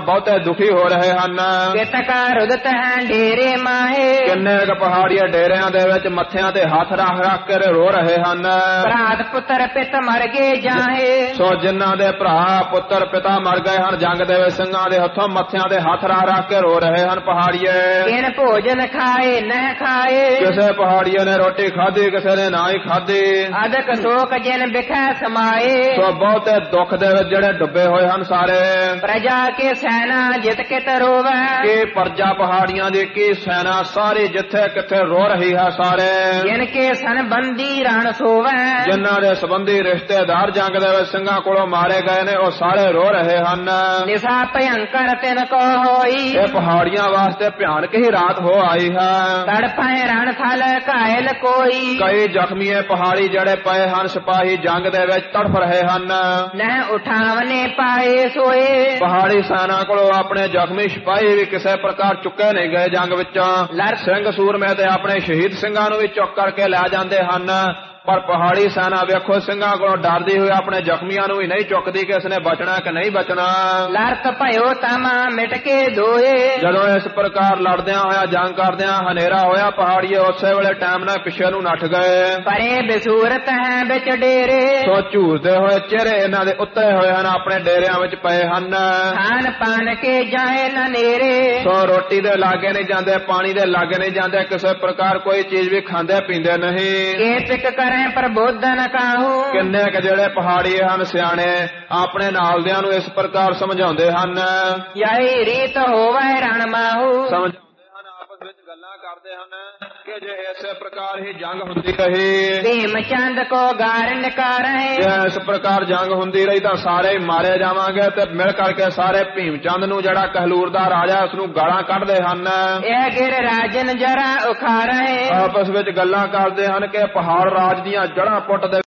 ਬਹੁਤੇ ਦੁਖੀ ਹੋ ਰਹੇ ਹਨ। ਕਿਤਕਾ ਰੁਦਤ ਹੈ ਡੇਰੇ ਮਾਹੇ ਕਿੰਨੇ ਕੁ ਪਹਾੜੀਏ ਡੇਰਿਆਂ ਦੇ ਵਿੱਚ ਮੱਥਿਆਂ ਤੇ ਹੱਥ ਰੱਖ ਰੱਖ ਕੇ ਰੋ ਰਹੇ ਹਨ। ਭਰਾਤ ਪੁੱਤਰ ਪਿਤ ਮਰ ਗਏ ਜਾਹੇ ਸੋ ਜਿਨ੍ਹਾਂ ਦੇ ਭਰਾ ਪੁੱਤਰ ਪਿਤਾ ਮਰ ਗਏ ਹਨ ਜੰਗ ਦੇ ਵਿੱਚ ਸਿੰਘਾਂ ਦੇ ਹੱਥੋਂ ਮੱਥਿਆਂ ਤੇ ਹੱਥ ਰੱਖ ਰੱਖ ਕੇ ਰੋ ਰਹੇ ਹਨ ਪਹਾੜੀਏ। ਕਿਨ ਭੋਜਨ ਖਾਏ ਨਹਿ ਖਾਏ ਕਿਸੇ ਪਹਾੜੀਏ ਨੇ ਰੋਟੀ ਖਾਧੀ ਕਿਸੇ ਨੇ ਨਾ ਹੀ ਖਾਧੀ। ਅਦਕ ਸ਼ੋਕ ਜਿਨ ਬਿਖੈ ਸਮਾਏ ਸੋ ਬਹੁਤੇ ਦੁੱਖ ਦੇ ਵਿੱਚ ਜਿਹੜੇ ਡੁੱਬੇ ਹੋਏ ਹਨ ਸਾਰੇ। ਪ੍ਰਜਾ ਕੇ ਸੈਨਾ ਜਿਤ ਕਿਤ ਰੋਵੈ ਕਿ ਪਰਜਾ ਪਹਾੜੀਆਂ ਦੀ ਕੀ ਸੈਨਾ ਸਾਰੀ ਜਿੱਥੇ ਕਿੱਥੇ ਰੋ ਰਹੀ ਹੈ ਸਾਰੇ। ਜਿਨ ਕੇ ਸੰਬੰਧੀ ਰਣ ਸੋਵੈ ਜਿਨ੍ਹਾਂ ਦੇ ਸੰਬੰਧੀ ਰਿਸ਼ਤੇਦਾਰ ਜੰਗ ਦੇ ਵਿੱਚ ਸਿੰਘਾਂ ਕੋਲੋਂ ਮਾਰੇ ਗਏ ਨੇ ਉਹ ਸਾਰੇ ਰੋ ਰਹੇ ਹਨ। ਨਿਸਾ ਭਯੰਕਰ ਤਿਨ ਕੋ ਹੋਈ ਇਹ ਪਹਾੜੀਆਂ ਵਾਸਤੇ ਭਿਆਨਕ ਹੀ ਰਾਤ ਹੋ ਆਈ ਹੈ। ਤੜਪੈ ਰਣ ਥਲ ਘਾਇਲ ਕੋਈ ਕਈ ਜ਼ਖਮੀਏ ਪਹਾੜੀ ਜਿਹੜੇ ਪਏ ਹਨ ਸਿਪਾਹੀ ਜੰਗ ਦੇ ਵਿੱਚ ਤੜਫ ਰਹੇ ਹਨ। ਨਹਿ ਉਠਾਵਨੇ ਪਾਏ ਸੋਏ ਪਹਾੜੀ ਸੈਨਾ ਕੋਲੋਂ ਆਪਣੇ ਜ਼ਖਮੀ ਸਿਪਾਹੀ ਵੀ ਕਿਸੇ ਪ੍ਰਕਾਰ ਚੁੱਕੇ ਨਹੀਂ ਗਏ ਜੰਗ ਵਿੱਚੋਂ। ਸਿੰਘ ਸੂਰਮੇ ਤੇ ਆਪਣੇ ਸ਼ਹੀਦ ਸਿੰਘਾਂ ਨੂੰ ਵੀ ਚੁੱਕ ਕਰਕੇ ਲੈ ਜਾਂਦੇ ਹਨ ਪਰ ਪਹਾੜੀ ਸੈਨਾ ਵੇਖੋ ਸਿੰਘਾਂ ਕੋਲੋਂ ਡਰਦੀ ਹੋਈ ਆਪਣੇ ਜ਼ਖਮੀਆਂ ਨੂੰ ਵੀ ਨਹੀਂ ਚੁੱਕਦੀ ਕਿ ਇਸਨੇ ਬਚਣਾ ਕਿ ਨਹੀਂ ਬਚਣਾ। ਲੜਤ ਭਇਓ ਤਮਾ ਮਿਟ ਕੇ ਦੋਏ ਜਦੋਂ ਇਸ ਪ੍ਰਕਾਰ ਲੜਦਿਆਂ ਹੋਇਆ ਜੰਗ ਕਰਦਿਆਂ ਹਨੇਰਾ ਹੋਇਆ ਪਹਾੜੀਏ ਉਸੇ ਵੇਲੇ ਟਾਈਮ ਨਾਲ ਪਿੱਛੇ ਨੂੰ ਨੱਠ ਗਏ। ਪਰੇ ਬਸੂਰਤ ਹੈ ਵਿੱਚ ਡੇਰੇ ਸੋ ਝੂਰਦੇ ਹੋਏ ਚਿਹਰੇ ਇਹਨਾਂ ਦੇ ਉੱਤਰੇ ਹੋਏ ਹਨ ਆਪਣੇ ਡੇਰਿਆਂ ਵਿੱਚ ਪਏ ਹਨ। ਖਾਨ ਪਾਨ ਕੇ ਜਾਏ ਨ ਨੇਰੇ ਸੋ ਰੋਟੀ ਦੇ ਲਾਗੇ ਨਹੀਂ ਜਾਂਦੇ ਪਾਣੀ ਦੇ ਲਾਗੇ ਨਹੀਂ ਜਾਂਦੇ ਕਿਸੇ ਪ੍ਰਕਾਰ ਕੋਈ ਚੀਜ਼ ਵੀ ਖਾਂਦੇ ਪੀਂਦੇ ਨਹੀਂ। ਇਹ ਪਿਕ ਕਰੇ ਪ੍ਰਬੋਧਨ ਕਾਹੂ ਕਿੰਨੇ ਕ ਜਿਹੜੇ ਪਹਾੜੀ ਹਨ ਸਿਆਣੇ ਆਪਣੇ ਨਾਲਦਿਆਂ ਨੂੰ ਇਸ ਪ੍ਰਕਾਰ ਸਮਝਾਉਂਦੇ ਹਨ। ਯਹੀ ਰੀਤ ਹੋਵੇ ਰਣ ਮਾਹੂ ਸਮਝਾਉਂਦੇ ਹਨ ਆਪਸ ਵਿੱਚ ਗੱਲਾਂ ਕਰਦੇ ਹਨ ਕਿ ਜੇ ਇਸੇ ਪ੍ਰਕਾਰ ਹੀ ਜੰਗ ਹੁੰਦੀ ਰਹੀ ਭੀਮ ਚੰਦ ਕੋ ਗਾਰੰਡ ਕਰ ਰਹੇ ਜੇ ਇਸ ਪ੍ਰਕਾਰ ਜੰਗ ਹੁੰਦੀ ਰਹੀ ਤਾਂ ਸਾਰੇ ਹੀ ਮਾਰੇ ਜਾਵਾਂਗੇ ਤੇ ਮਿਲ ਕਰਕੇ ਸਾਰੇ ਭੀਮ ਚੰਦ ਨੂੰ ਜਿਹੜਾ ਕਹਿਲੂਰ ਦਾ ਰਾਜਾ ਉਸ ਨੂੰ ਗਾਲਾਂ ਕੱਢਦੇ ਹਨ। ਇਹ ਗਿਰ ਰਾਜਨ ਜਰਾ ਉਖਾ ਰਹੇ ਆਪਸ ਵਿੱਚ ਗੱਲਾਂ ਕਰਦੇ ਹਨ ਕਿ ਪਹਾੜ ਰਾਜ ਦੀਆਂ ਜੜ੍ਹਾਂ ਪੁੱਟ ਦੇ